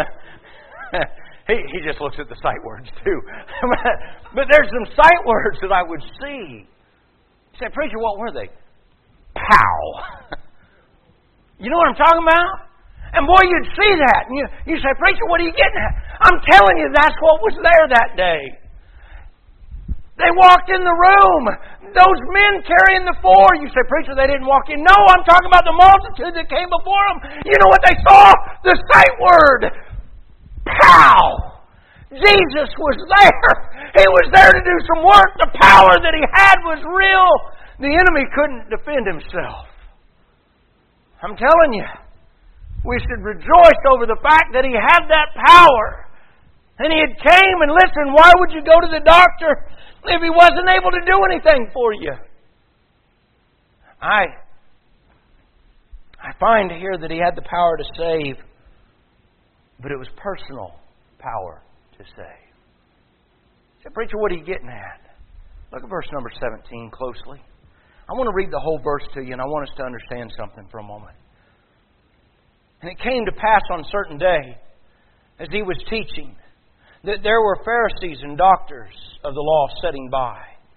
he just looks at the sight words too. But there's some sight words that I would see. You say, preacher, what were they? Pow! You know what I'm talking about? And boy, you'd see that. And you say, preacher, what are you getting at? I'm telling you, that's what was there that day. They walked in the room. Those men carrying the four. You say, preacher, they didn't walk in. No, I'm talking about the multitude that came before them. You know what they saw? The sight word. Pow! Jesus was there. He was there to do some work. The power that He had was real. The enemy couldn't defend himself. I'm telling you, we should rejoice over the fact that He had that power. And He had came and listened. Why would you go to the doctor if He wasn't able to do anything for you? I find here that He had the power to save, but it was personal power to save. I said, preacher, what are you getting at? Look at verse number 17 closely. I want to read the whole verse to you, and I want us to understand something for a moment. And it came to pass on a certain day, as He was teaching, that there were Pharisees and doctors of the law sitting by,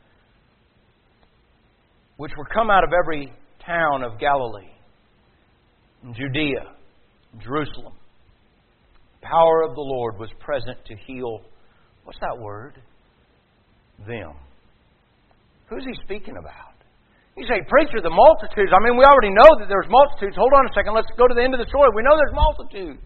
which were come out of every town of Galilee, and Judea, and Jerusalem. The power of the Lord was present to heal, what's that word? Them. Who's He speaking about? You say, preacher, the multitudes. I mean, we already know that there's multitudes. Hold on a second. Let's go to the end of the story. We know there's multitudes.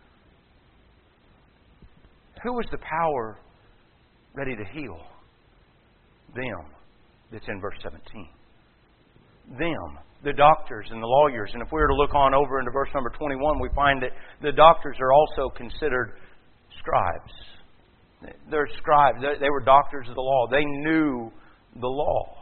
Who was the power ready to heal? Them. That's in verse 17. Them. The doctors and the lawyers. And if we were to look on over into verse number 21, we find that the doctors are also considered scribes. They're scribes. They were doctors of the law. They knew the law.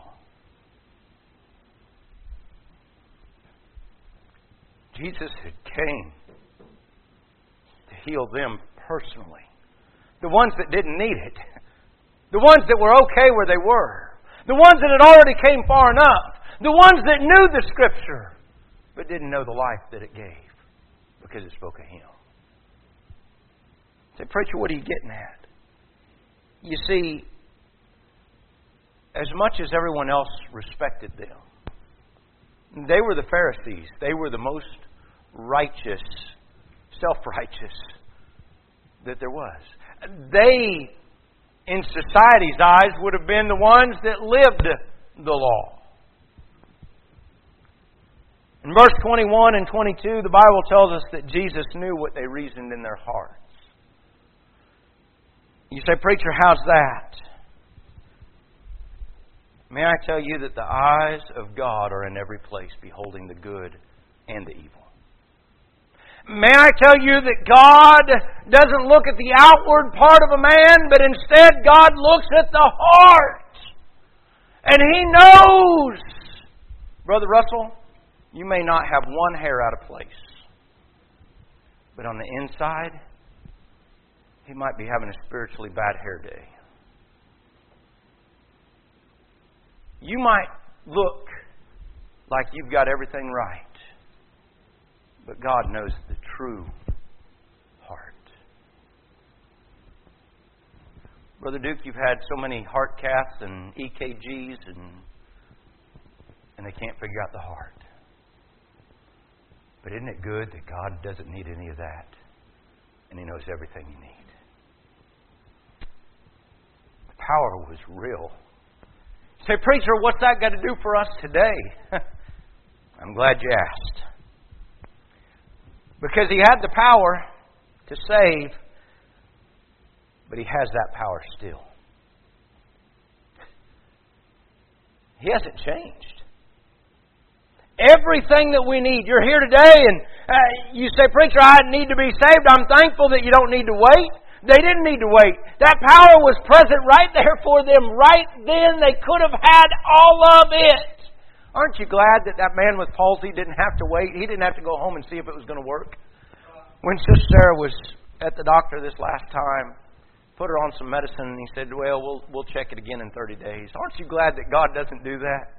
Jesus had came to heal them personally. The ones that didn't need it. The ones that were okay where they were. The ones that had already came far enough. The ones that knew the Scripture but didn't know the life that it gave because it spoke of Him. I say, preacher, what are you getting at? You see, as much as everyone else respected them, they were the Pharisees. They were the most righteous, self-righteous that there was. They, in society's eyes, would have been the ones that lived the law. In verse 21 and 22, the Bible tells us that Jesus knew what they reasoned in their hearts. You say, preacher, how's that? May I tell you that the eyes of God are in every place, beholding the good and the evil. May I tell you that God doesn't look at the outward part of a man, but instead God looks at the heart. And He knows, Brother Russell, you may not have one hair out of place. But on the inside, he might be having a spiritually bad hair day. You might look like you've got everything right. But God knows the true heart. Brother Duke, you've had so many heart caths and EKGs and they can't figure out the heart. But isn't it good that God doesn't need any of that? And He knows everything you need. The power was real. You say, preacher, what's that got to do for us today? I'm glad you asked. Because He had the power to save, but He has that power still. He hasn't changed. Everything that we need. You're here today and you say, preacher, I need to be saved. I'm thankful that you don't need to wait. They didn't need to wait. That power was present right there for them. Right then, they could have had all of it. Aren't you glad that that man with palsy didn't have to wait? He didn't have to go home and see if it was going to work. When Sister Sarah was at the doctor this last time, put her on some medicine, and he said, well, we'll check it again in 30 days. Aren't you glad that God doesn't do that?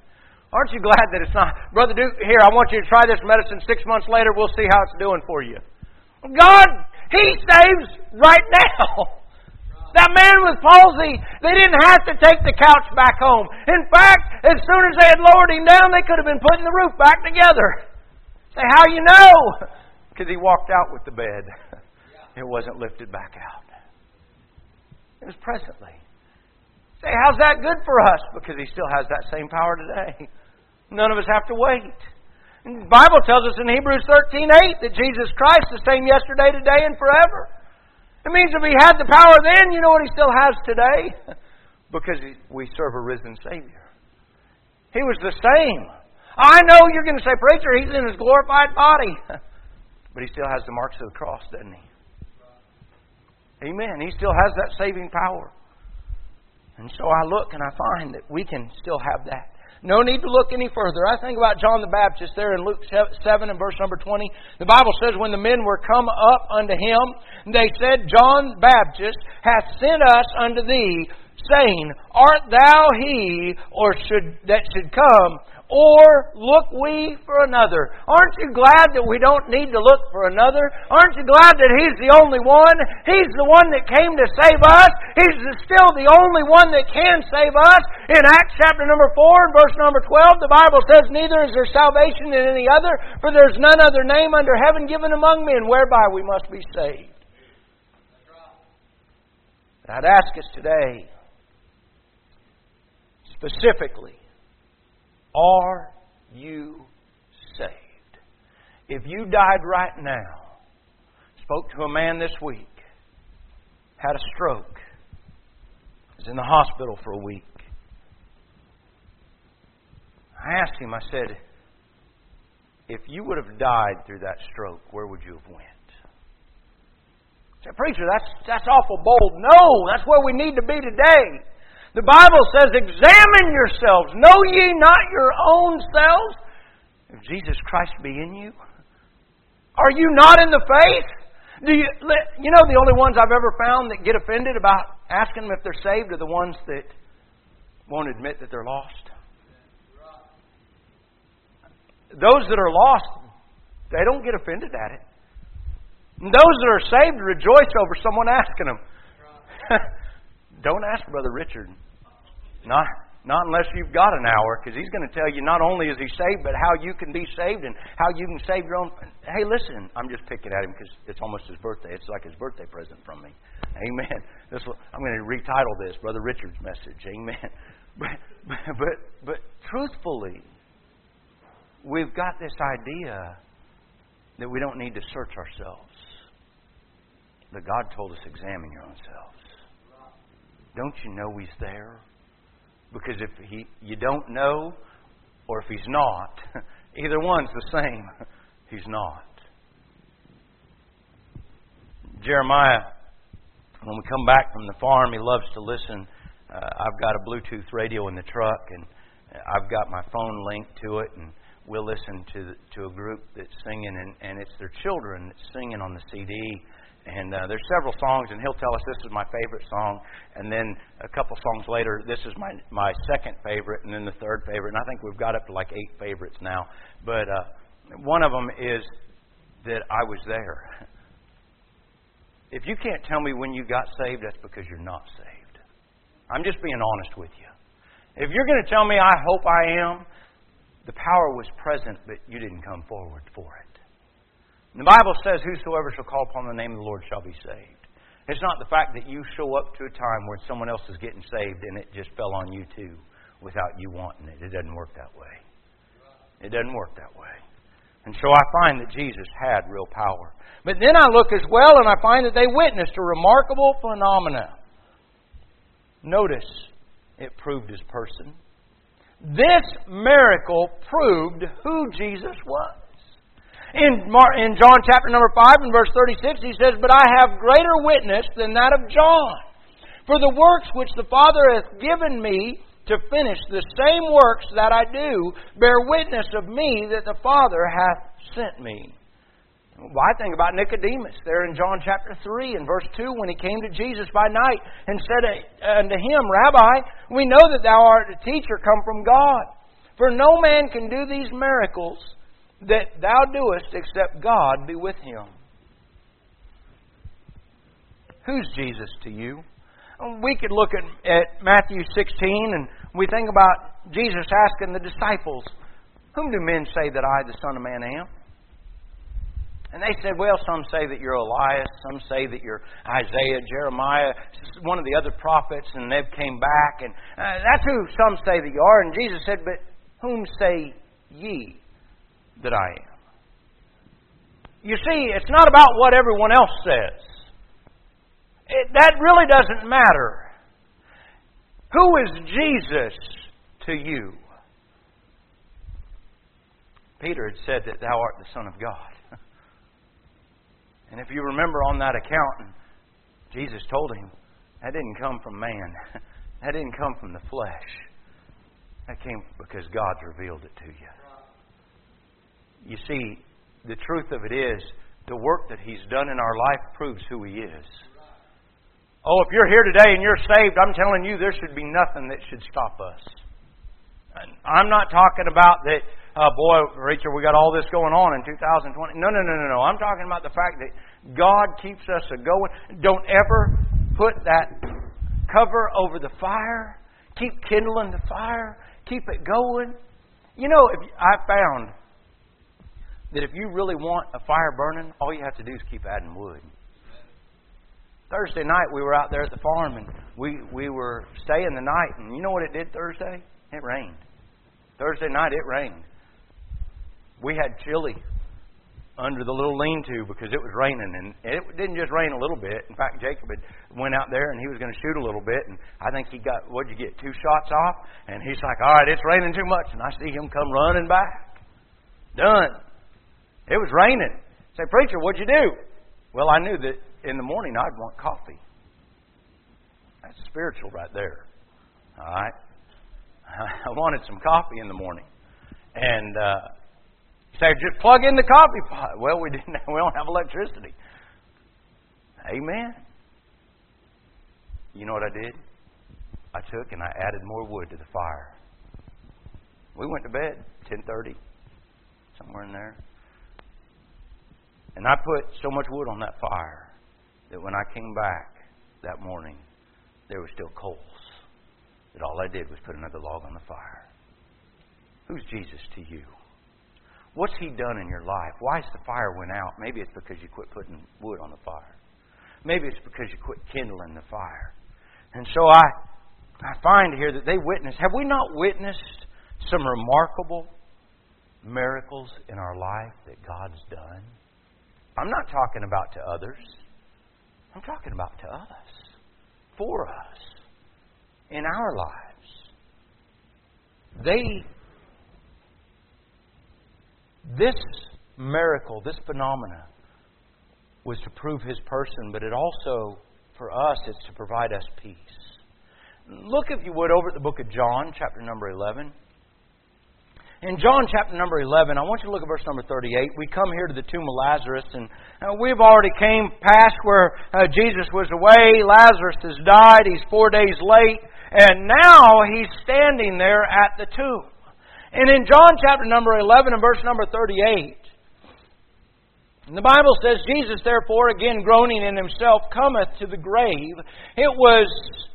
Aren't you glad that it's not, Brother Duke, here, I want you to try this medicine. 6 months later, we'll see how it's doing for you. God, He saves right now. That man with palsy, they didn't have to take the couch back home. In fact, as soon as they had lowered him down, they could have been putting the roof back together. Say, how you know? Because he walked out with the bed. It wasn't lifted back out. It was presently. Say, how's that good for us? Because He still has that same power today. None of us have to wait. And the Bible tells us in Hebrews 13:8 that Jesus Christ is the same yesterday, today, and forever. It means if He had the power then, you know what He still has today? Because we serve a risen Savior. He was the same. I know you're going to say, preacher, He's in His glorified body. But He still has the marks of the cross, doesn't He? Amen. He still has that saving power. And so I look and I find that we can still have that. No need to look any further. I think about John the Baptist there in Luke 7 and verse number 20. The Bible says, when the men were come up unto him, they said, John the Baptist hath sent us unto thee, saying, art thou he that should come, or look we for another? Aren't you glad that we don't need to look for another? Aren't you glad that He's the only one? He's the one that came to save us. He's still the only one that can save us. In Acts chapter number 4 and verse number 12, the Bible says, neither is there salvation in any other, for there's none other name under heaven given among men whereby we must be saved. I'd ask us today, specifically, are you saved? If you died right now, spoke to a man this week, had a stroke, was in the hospital for a week. I asked him, I said, if you would have died through that stroke, where would you have went? I said, preacher, that's awful bold. No, that's where we need to be today. The Bible says, examine yourselves. Know ye not your own selves? If Jesus Christ be in you? Are you not in the faith? You know the only ones I've ever found that get offended about asking them if they're saved are the ones that won't admit that they're lost. Those that are lost, they don't get offended at it. And those that are saved rejoice over someone asking them. Don't ask Brother Richard. Not unless you've got an hour, because he's going to tell you not only is he saved, but how you can be saved and how you can save your own. Hey, listen, I'm just picking at him because it's almost his birthday. It's like his birthday present from me. Amen. I'm going to retitle this Brother Richard's message. Amen. But truthfully, we've got this idea that we don't need to search ourselves. But God told us, examine your own selves. Don't you know He's there? Because if you don't know, or if He's not, either one's the same. He's not. Jeremiah, when we come back from the farm, he loves to listen. I've got a Bluetooth radio in the truck, and I've got my phone linked to it, and we'll listen to a group that's singing, and it's their children that's singing on the CD. And there's several songs, and he'll tell us this is my favorite song. And then a couple songs later, this is my second favorite, and then the third favorite. And I think we've got up to like 8 favorites now. But one of them is that I was there. If you can't tell me when you got saved, that's because you're not saved. I'm just being honest with you. If you're going to tell me I hope I am, the power was present, but you didn't come forward for it. The Bible says, whosoever shall call upon the name of the Lord shall be saved. It's not the fact that you show up to a time where someone else is getting saved and it just fell on you too without you wanting it. It doesn't work that way. It doesn't work that way. And so I find that Jesus had real power. But then I look as well and I find that they witnessed a remarkable phenomena. Notice, it proved His person. This miracle proved who Jesus was. In John chapter number 5 and verse 36, He says, but I have greater witness than that of John. For the works which the Father hath given me to finish, the same works that I do, bear witness of me that the Father hath sent me. Well, I think about Nicodemus there in John chapter 3 and verse 2 when he came to Jesus by night and said unto Him, Rabbi, we know that Thou art a teacher come from God. For no man can do these miracles that thou doest except God be with him. Who's Jesus to you? We could look at Matthew 16 and we think about Jesus asking the disciples, whom do men say that I, the Son of Man, am? And they said, well, some say that you're Elias, some say that you're Isaiah, Jeremiah, one of the other prophets, and they've came back. And that's who some say that you are. And Jesus said, but whom say ye that I am? You see, it's not about what everyone else says. That really doesn't matter. Who is Jesus to you? Peter had said that thou art the Son of God. And if you remember on that account, Jesus told him, that didn't come from man. That didn't come from the flesh. That came because God's revealed it to you. You see, the truth of it is, the work that He's done in our life proves who He is. Oh, if you're here today and you're saved, I'm telling you, there should be nothing that should stop us. I'm not talking about that, boy, Rachel, we got all this going on in 2020. No. I'm talking about the fact that God keeps us a-going. Don't ever put that cover over the fire. Keep kindling the fire. Keep it going. You know, I found that if you really want a fire burning, all you have to do is keep adding wood. Thursday night, we were out there at the farm, and we were staying the night. And you know what it did Thursday? It rained. Thursday night, it rained. We had chili under the little lean-to because it was raining. And it didn't just rain a little bit. In fact, Jacob went out there, and he was going to shoot a little bit. And I think he got, what'd you get, 2 shots off? And he's like, all right, it's raining too much. And I see him come running back. Done. It was raining. I say, preacher, what'd you do? Well, I knew that in the morning I'd want coffee. That's spiritual right there. All right? I wanted some coffee in the morning. And he said, just plug in the coffee pot. Well, we don't have electricity. Amen. You know what I did? I took and I added more wood to the fire. We went to bed 10:30, somewhere in there. And I put so much wood on that fire that when I came back that morning, there were still coals. That all I did was put another log on the fire. Who's Jesus to you? What's He done in your life? Why is the fire went out? Maybe it's because you quit putting wood on the fire. Maybe it's because you quit kindling the fire. And so I find here that they witnessed. Have we not witnessed some remarkable miracles in our life that God's done? I'm not talking about to others. I'm talking about to us. For us. In our lives. This miracle, this phenomena, was to prove His person, but it also, for us, it's to provide us peace. Look, if you would, over at the book of John, chapter number 11. In John chapter number 11, I want you to look at verse number 38. We come here to the tomb of Lazarus, and we've already came past where Jesus was away. Lazarus has died. He's 4 days late. And now He's standing there at the tomb. And in John chapter number 11 and verse number 38, and the Bible says, Jesus therefore, again groaning in Himself, cometh to the grave. It was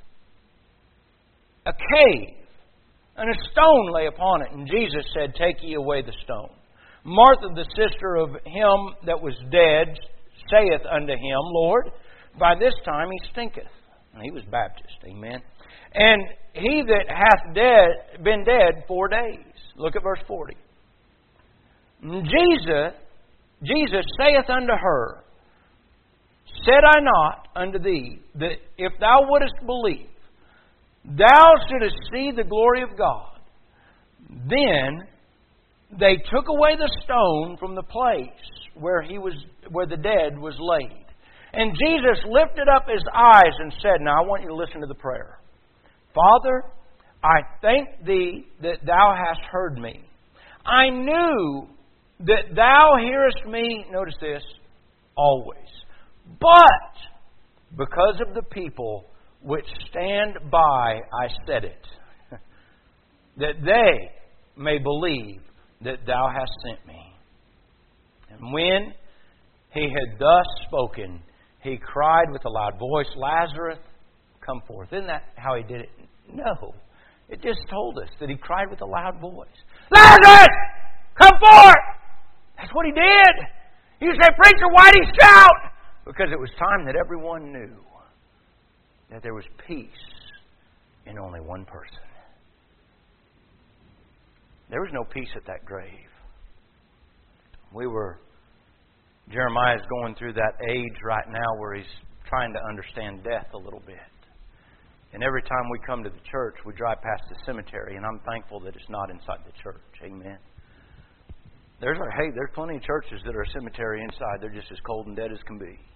a cave. And a stone lay upon it. And Jesus said, take ye away the stone. Martha, the sister of him that was dead, saith unto Him, Lord, by this time he stinketh. And he was Baptist. Amen. And he that hath been dead 4 days. Look at verse 40. Jesus saith unto her, said I not unto thee, that if thou wouldest believe, thou shouldest see the glory of God. Then they took away the stone from the place where the dead was laid. And Jesus lifted up His eyes and said, now I want you to listen to the prayer. Father, I thank Thee that Thou hast heard me. I knew that Thou hearest me, notice this, always. But because of the people which stand by, I said it. That they may believe that thou hast sent me. And when he had thus spoken, he cried with a loud voice, Lazarus, come forth. Isn't that how he did it? No. It just told us that he cried with a loud voice. Lazarus, come forth! That's what he did. You say, preacher, why did he shout? Because it was time that everyone knew that there was peace in only one person. There was no peace at that grave. Jeremiah is going through that age right now where he's trying to understand death a little bit. And every time we come to the church, we drive past the cemetery, and I'm thankful that it's not inside the church. Amen. There's plenty of churches that are a cemetery inside. They're just as cold and dead as can be.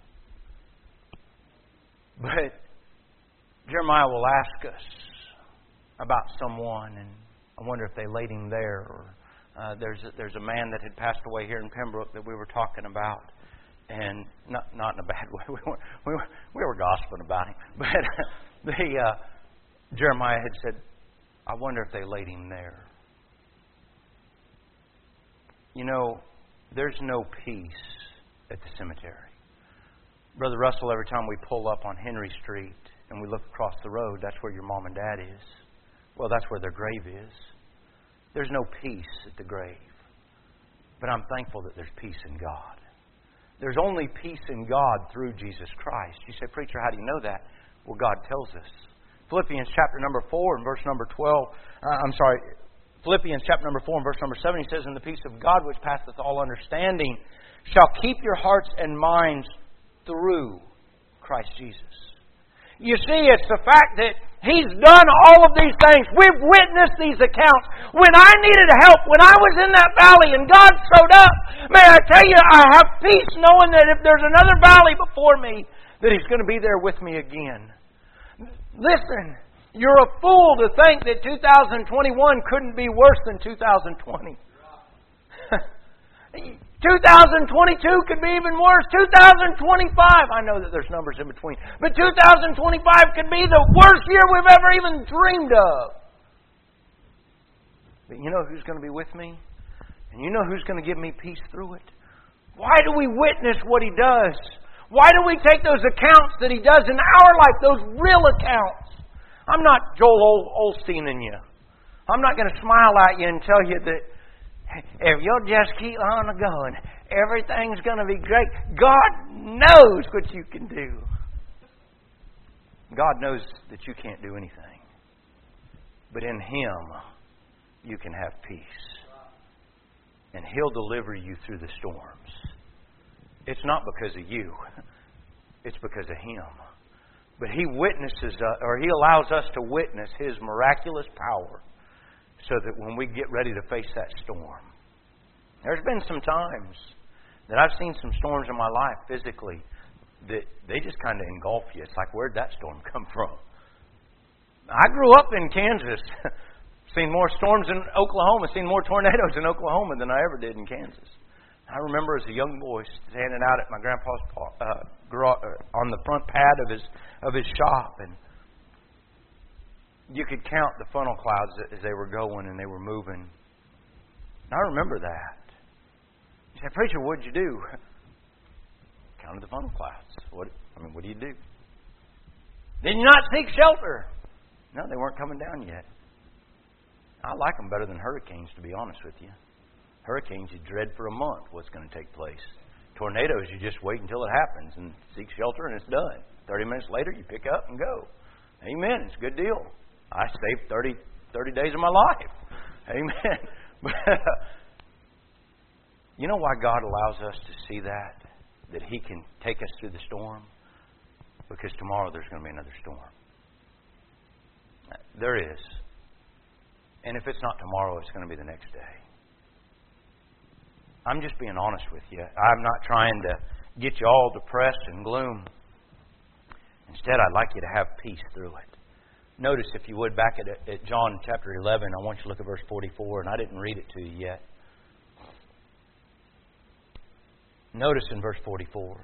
But Jeremiah will ask us about someone, and I wonder if they laid him there. Or there's a man that had passed away here in Pembroke that we were talking about, and not in a bad way. We were gossiping about him, but Jeremiah had said, "I wonder if they laid him there." You know, there's no peace at the cemetery. Brother Russell, every time we pull up on Henry Street and we look across the road, that's where your mom and dad is. Well, that's where their grave is. There's no peace at the grave. But I'm thankful that there's peace in God. There's only peace in God through Jesus Christ. You say, preacher, how do you know that? Well, God tells us. Philippians chapter number 4 and verse number 12. Philippians chapter number 4 and verse number 7, he says, "And the peace of God which passeth all understanding shall keep your hearts and minds through Christ Jesus." You see, it's the fact that He's done all of these things. We've witnessed these accounts. When I needed help, when I was in that valley and God showed up, may I tell you, I have peace knowing that if there's another valley before me, that He's going to be there with me again. Listen, you're a fool to think that 2021 couldn't be worse than 2020. 2022 could be even worse. 2025, I know that there's numbers in between, but 2025 could be the worst year we've ever even dreamed of. But you know who's going to be with me? And you know who's going to give me peace through it? Why do we witness what He does? Why do we take those accounts that He does in our life, those real accounts? I'm not Joel Osteen in you. I'm not going to smile at you and tell you that if you'll just keep on going, everything's going to be great. God knows what you can do. God knows that you can't do anything. But in Him, you can have peace. And He'll deliver you through the storms. It's not because of you. It's because of Him. But He witnesses, or He allows us to witness His miraculous power, so that when we get ready to face that storm. There's been some times that I've seen some storms in my life physically that they just kind of engulf you. It's like, where'd that storm come from? I grew up in Kansas. Seen more storms in Oklahoma, seen more tornadoes in Oklahoma than I ever did in Kansas. I remember as a young boy standing out at my grandpa's on the front pad of his shop, and you could count the funnel clouds as they were going and they were moving. And I remember that. You say, preacher, what'd you do? Counted the funnel clouds. What do you do? Did you not seek shelter? No, they weren't coming down yet. I like them better than hurricanes, to be honest with you. Hurricanes, you dread for a month what's going to take place. Tornadoes, you just wait until it happens and seek shelter and it's done. 30 minutes later, you pick up and go. Amen. It's a good deal. I saved 30 days of my life. Amen. But you know why God allows us to see that? That He can take us through the storm? Because tomorrow there's going to be another storm. There is. And if it's not tomorrow, it's going to be the next day. I'm just being honest with you. I'm not trying to get you all depressed and gloom. Instead, I'd like you to have peace through it. Notice, if you would, back at John chapter 11, I want you to look at verse 44, and I didn't read it to you yet. Notice in verse 44.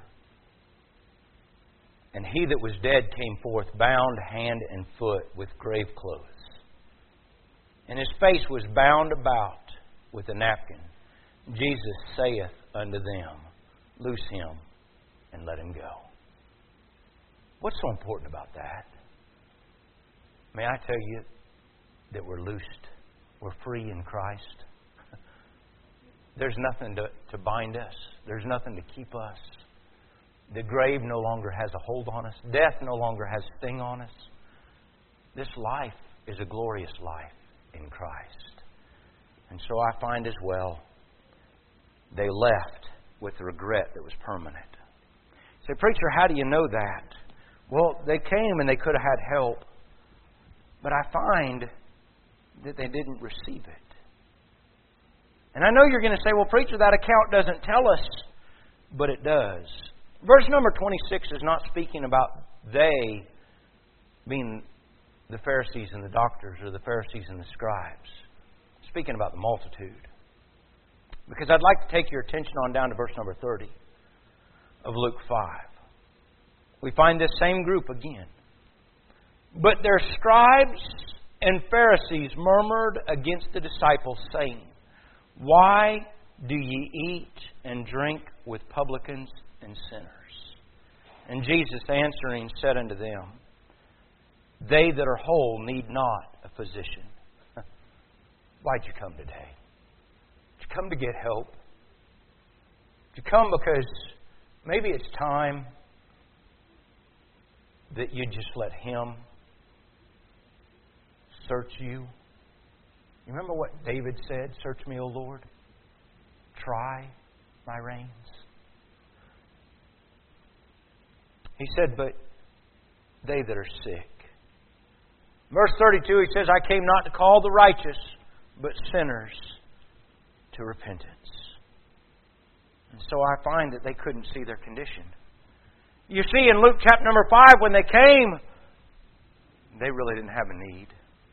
And he that was dead came forth, bound hand and foot with grave clothes. and his face was bound about with a napkin. Jesus saith unto them, Loose him and let him go. What's so important about that? May I tell you that we're loosed. We're free in Christ. There's nothing to bind us. There's nothing to keep us. The grave no longer has a hold on us. Death no longer has a sting on us. This life is a glorious life in Christ. And so I find as well, they left with regret that was permanent. Say, preacher, how do you know that? Well, they came and they could have had help. But I find that they didn't receive it. And I know you're going to say, well, preacher, that account doesn't tell us. But it does. Verse number 26 is not speaking about they being the Pharisees and the doctors or the Pharisees and the scribes. It's speaking about the multitude. Because I'd like to take your attention on down to verse number 30 of Luke 5. We find this same group again. But their scribes and Pharisees murmured against the disciples, saying, Why do ye eat and drink with publicans and sinners? And Jesus answering said unto them, They that are whole need not a physician. Why'd you come today? Did you come to get help? Did you come because maybe it's time that you just let Him search you? You remember what David said? Search me, O Lord. Try my reins. He said, but they that are sick. Verse 32, he says, I came not to call the righteous, but sinners to repentance. And so I find that they couldn't see their condition. You see, in Luke chapter number 5, when they came, they really didn't have a need.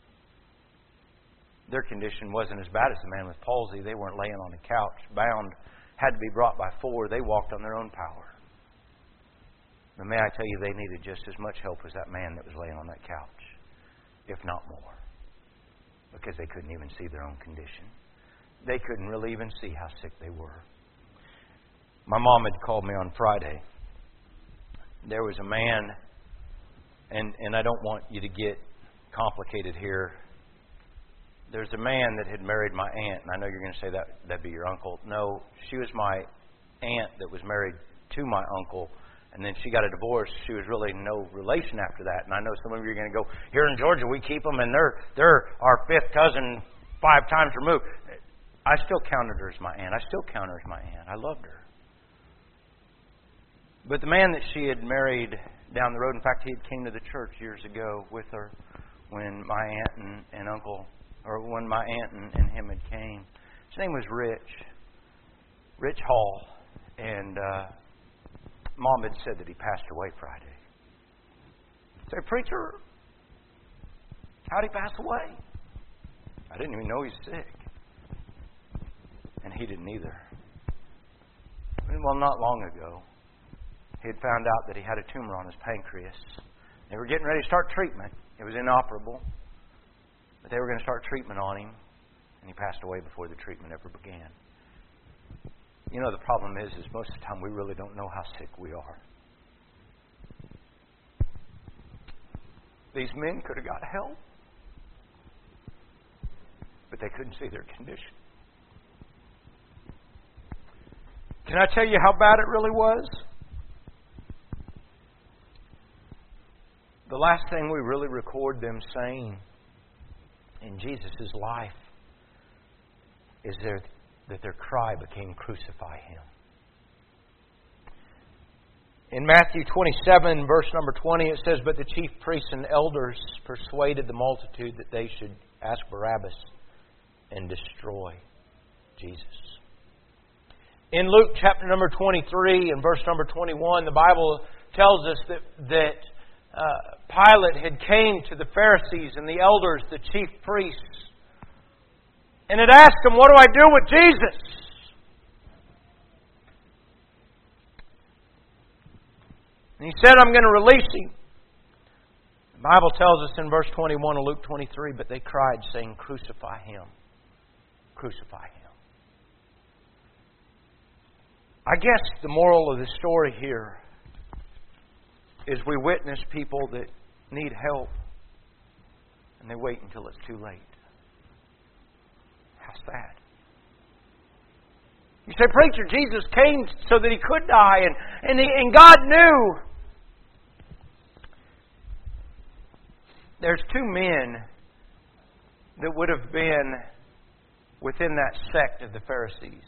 Their condition wasn't as bad as the man with palsy. They weren't laying on a couch, bound, had to be brought by 4. They walked on their own power. But may I tell you, they needed just as much help as that man that was laying on that couch, if not more. Because they couldn't even see their own condition. They couldn't really even see how sick they were. My mom had called me on Friday. There was a man, and I don't want you to get complicated here. There's a man that had married my aunt, and I know you're going to say that'd be your uncle. No, she was my aunt that was married to my uncle, and then she got a divorce. She was really no relation after that. And I know some of you are going to go, here in Georgia we keep them, and they're our 5th cousin 5 times removed. I still counted her as my aunt. I still count her as my aunt. I loved her. But the man that she had married down the road, in fact, he had came to the church years ago with her when my aunt and uncle, or when my aunt and him had came. His name was Rich Hall. And Mom had said that he passed away Friday. I said, preacher, how'd he pass away? I didn't even know he was sick. And he didn't either. Well, not long ago, he had found out that he had a tumor on his pancreas. They were getting ready to start treatment. It was inoperable. But they were going to start treatment on him. And he passed away before the treatment ever began. You know, the problem is most of the time we really don't know how sick we are. These men could have got help. But they couldn't see their condition. Can I tell you how bad it really was? The last thing we really record them saying in Jesus' life is that their cry became, crucify Him. In Matthew 27, verse number 20, it says, But the chief priests and elders persuaded the multitude that they should ask Barabbas and destroy Jesus. In Luke chapter number 23 and verse number 21, the Bible tells us that Pilate had came to the Pharisees and the elders, the chief priests, and had asked them, what do I do with Jesus? And he said, I'm going to release him. The Bible tells us in verse 21 of Luke 23, but they cried, saying, "Crucify Him. Crucify Him." I guess the moral of the story here is we witness people that need help and they wait until it's too late. How sad. You say, "Preacher, Jesus came so that He could die, and God knew." There's two men that would have been within that sect of the Pharisees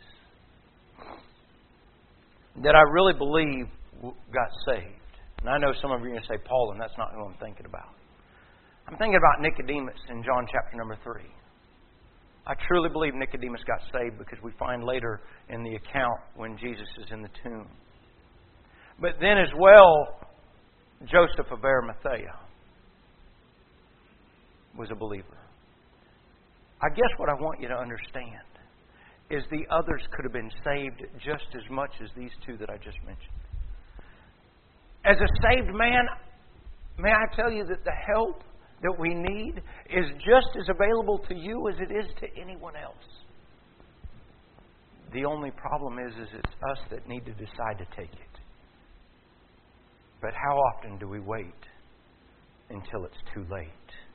that I really believe got saved. And I know some of you are going to say, "Paul, and that's not who I'm thinking about." I'm thinking about Nicodemus in John chapter number 3. I truly believe Nicodemus got saved because we find later in the account when Jesus is in the tomb. But then as well, Joseph of Arimathea was a believer. I guess what I want you to understand is the others could have been saved just as much as these two that I just mentioned. As a saved man, may I tell you that the help that we need is just as available to you as it is to anyone else. The only problem is it's us that need to decide to take it. But how often do we wait until it's too late?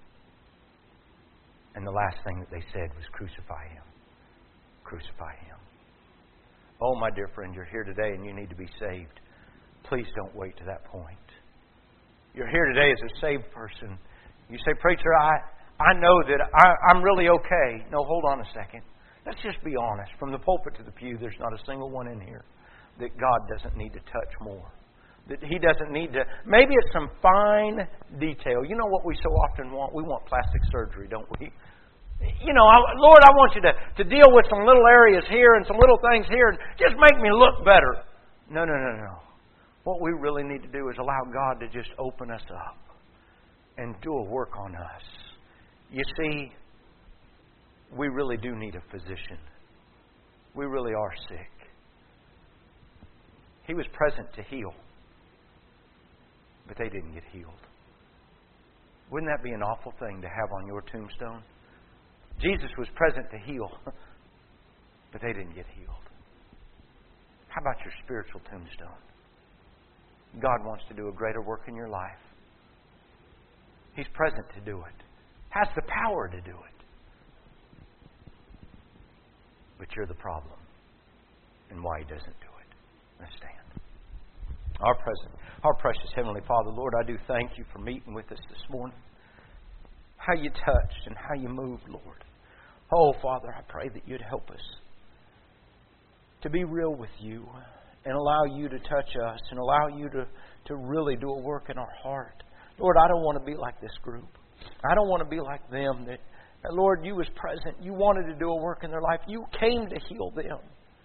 And the last thing that they said was, "Crucify Him. Crucify Him." Oh, my dear friend, you're here today and you need to be saved. Please don't wait to that point. You're here today as a saved person. You say, "Preacher, I know that I'm really okay." No, hold on a second. Let's just be honest. From the pulpit to the pew, there's not a single one in here that God doesn't need to touch more. That He doesn't need to... Maybe it's some fine detail. You know what we so often want? We want plastic surgery, don't we? You know, "Lord, I want you to deal with some little areas here and some little things here and just make me look better." No. What we really need to do is allow God to just open us up and do a work on us. You see, we really do need a physician. We really are sick. He was present to heal, but they didn't get healed. Wouldn't that be an awful thing to have on your tombstone? Jesus was present to heal, but they didn't get healed. How about your spiritual tombstone? God wants to do a greater work in your life. He's present to do it. Has the power to do it. But you're the problem and why He doesn't do it. Let's stand. Our precious Heavenly Father, Lord, I do thank You for meeting with us this morning. How You touched and how You moved, Lord. Oh, Father, I pray that You'd help us to be real with You and allow You to touch us and allow You to really do a work in our heart. Lord, I don't want to be like this group. I don't want to be like them. That Lord, You was present. You wanted to do a work in their life. You came to heal them.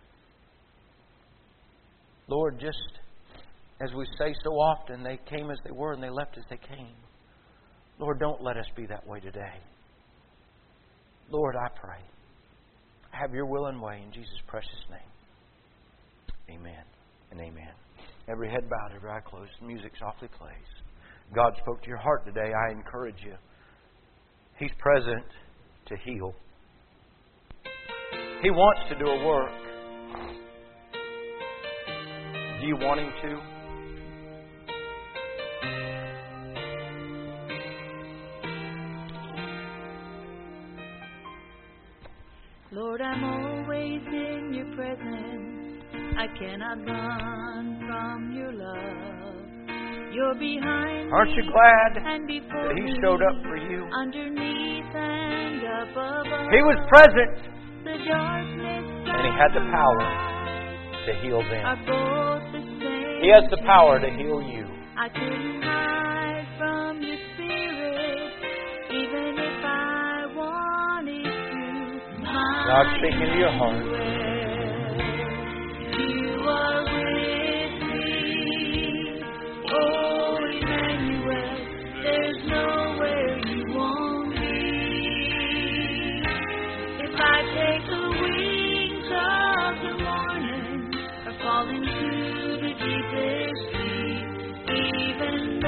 Lord, just as we say so often, they came as they were and they left as they came. Lord, don't let us be that way today. Lord, I pray. Have Your will and way in Jesus' precious name. Amen and amen. Every head bowed, every eye closed. The music softly plays. God spoke to your heart today. I encourage you. He's present to heal. He wants to do a work. Do you want Him to? Lord, I'm always in Your presence. I cannot run from Your love. You're behind Aren't you me glad and before that He me, showed up for you? underneath and above. He was present, The darkness and He had the power to heal are them. both the same. He has the power to heal you. I couldn't hide from Your Spirit, even if I wanted to. God speaking to your heart. You are with me, oh Emmanuel. There's nowhere You won't be. If I take the wings of the morning or fall into the deepest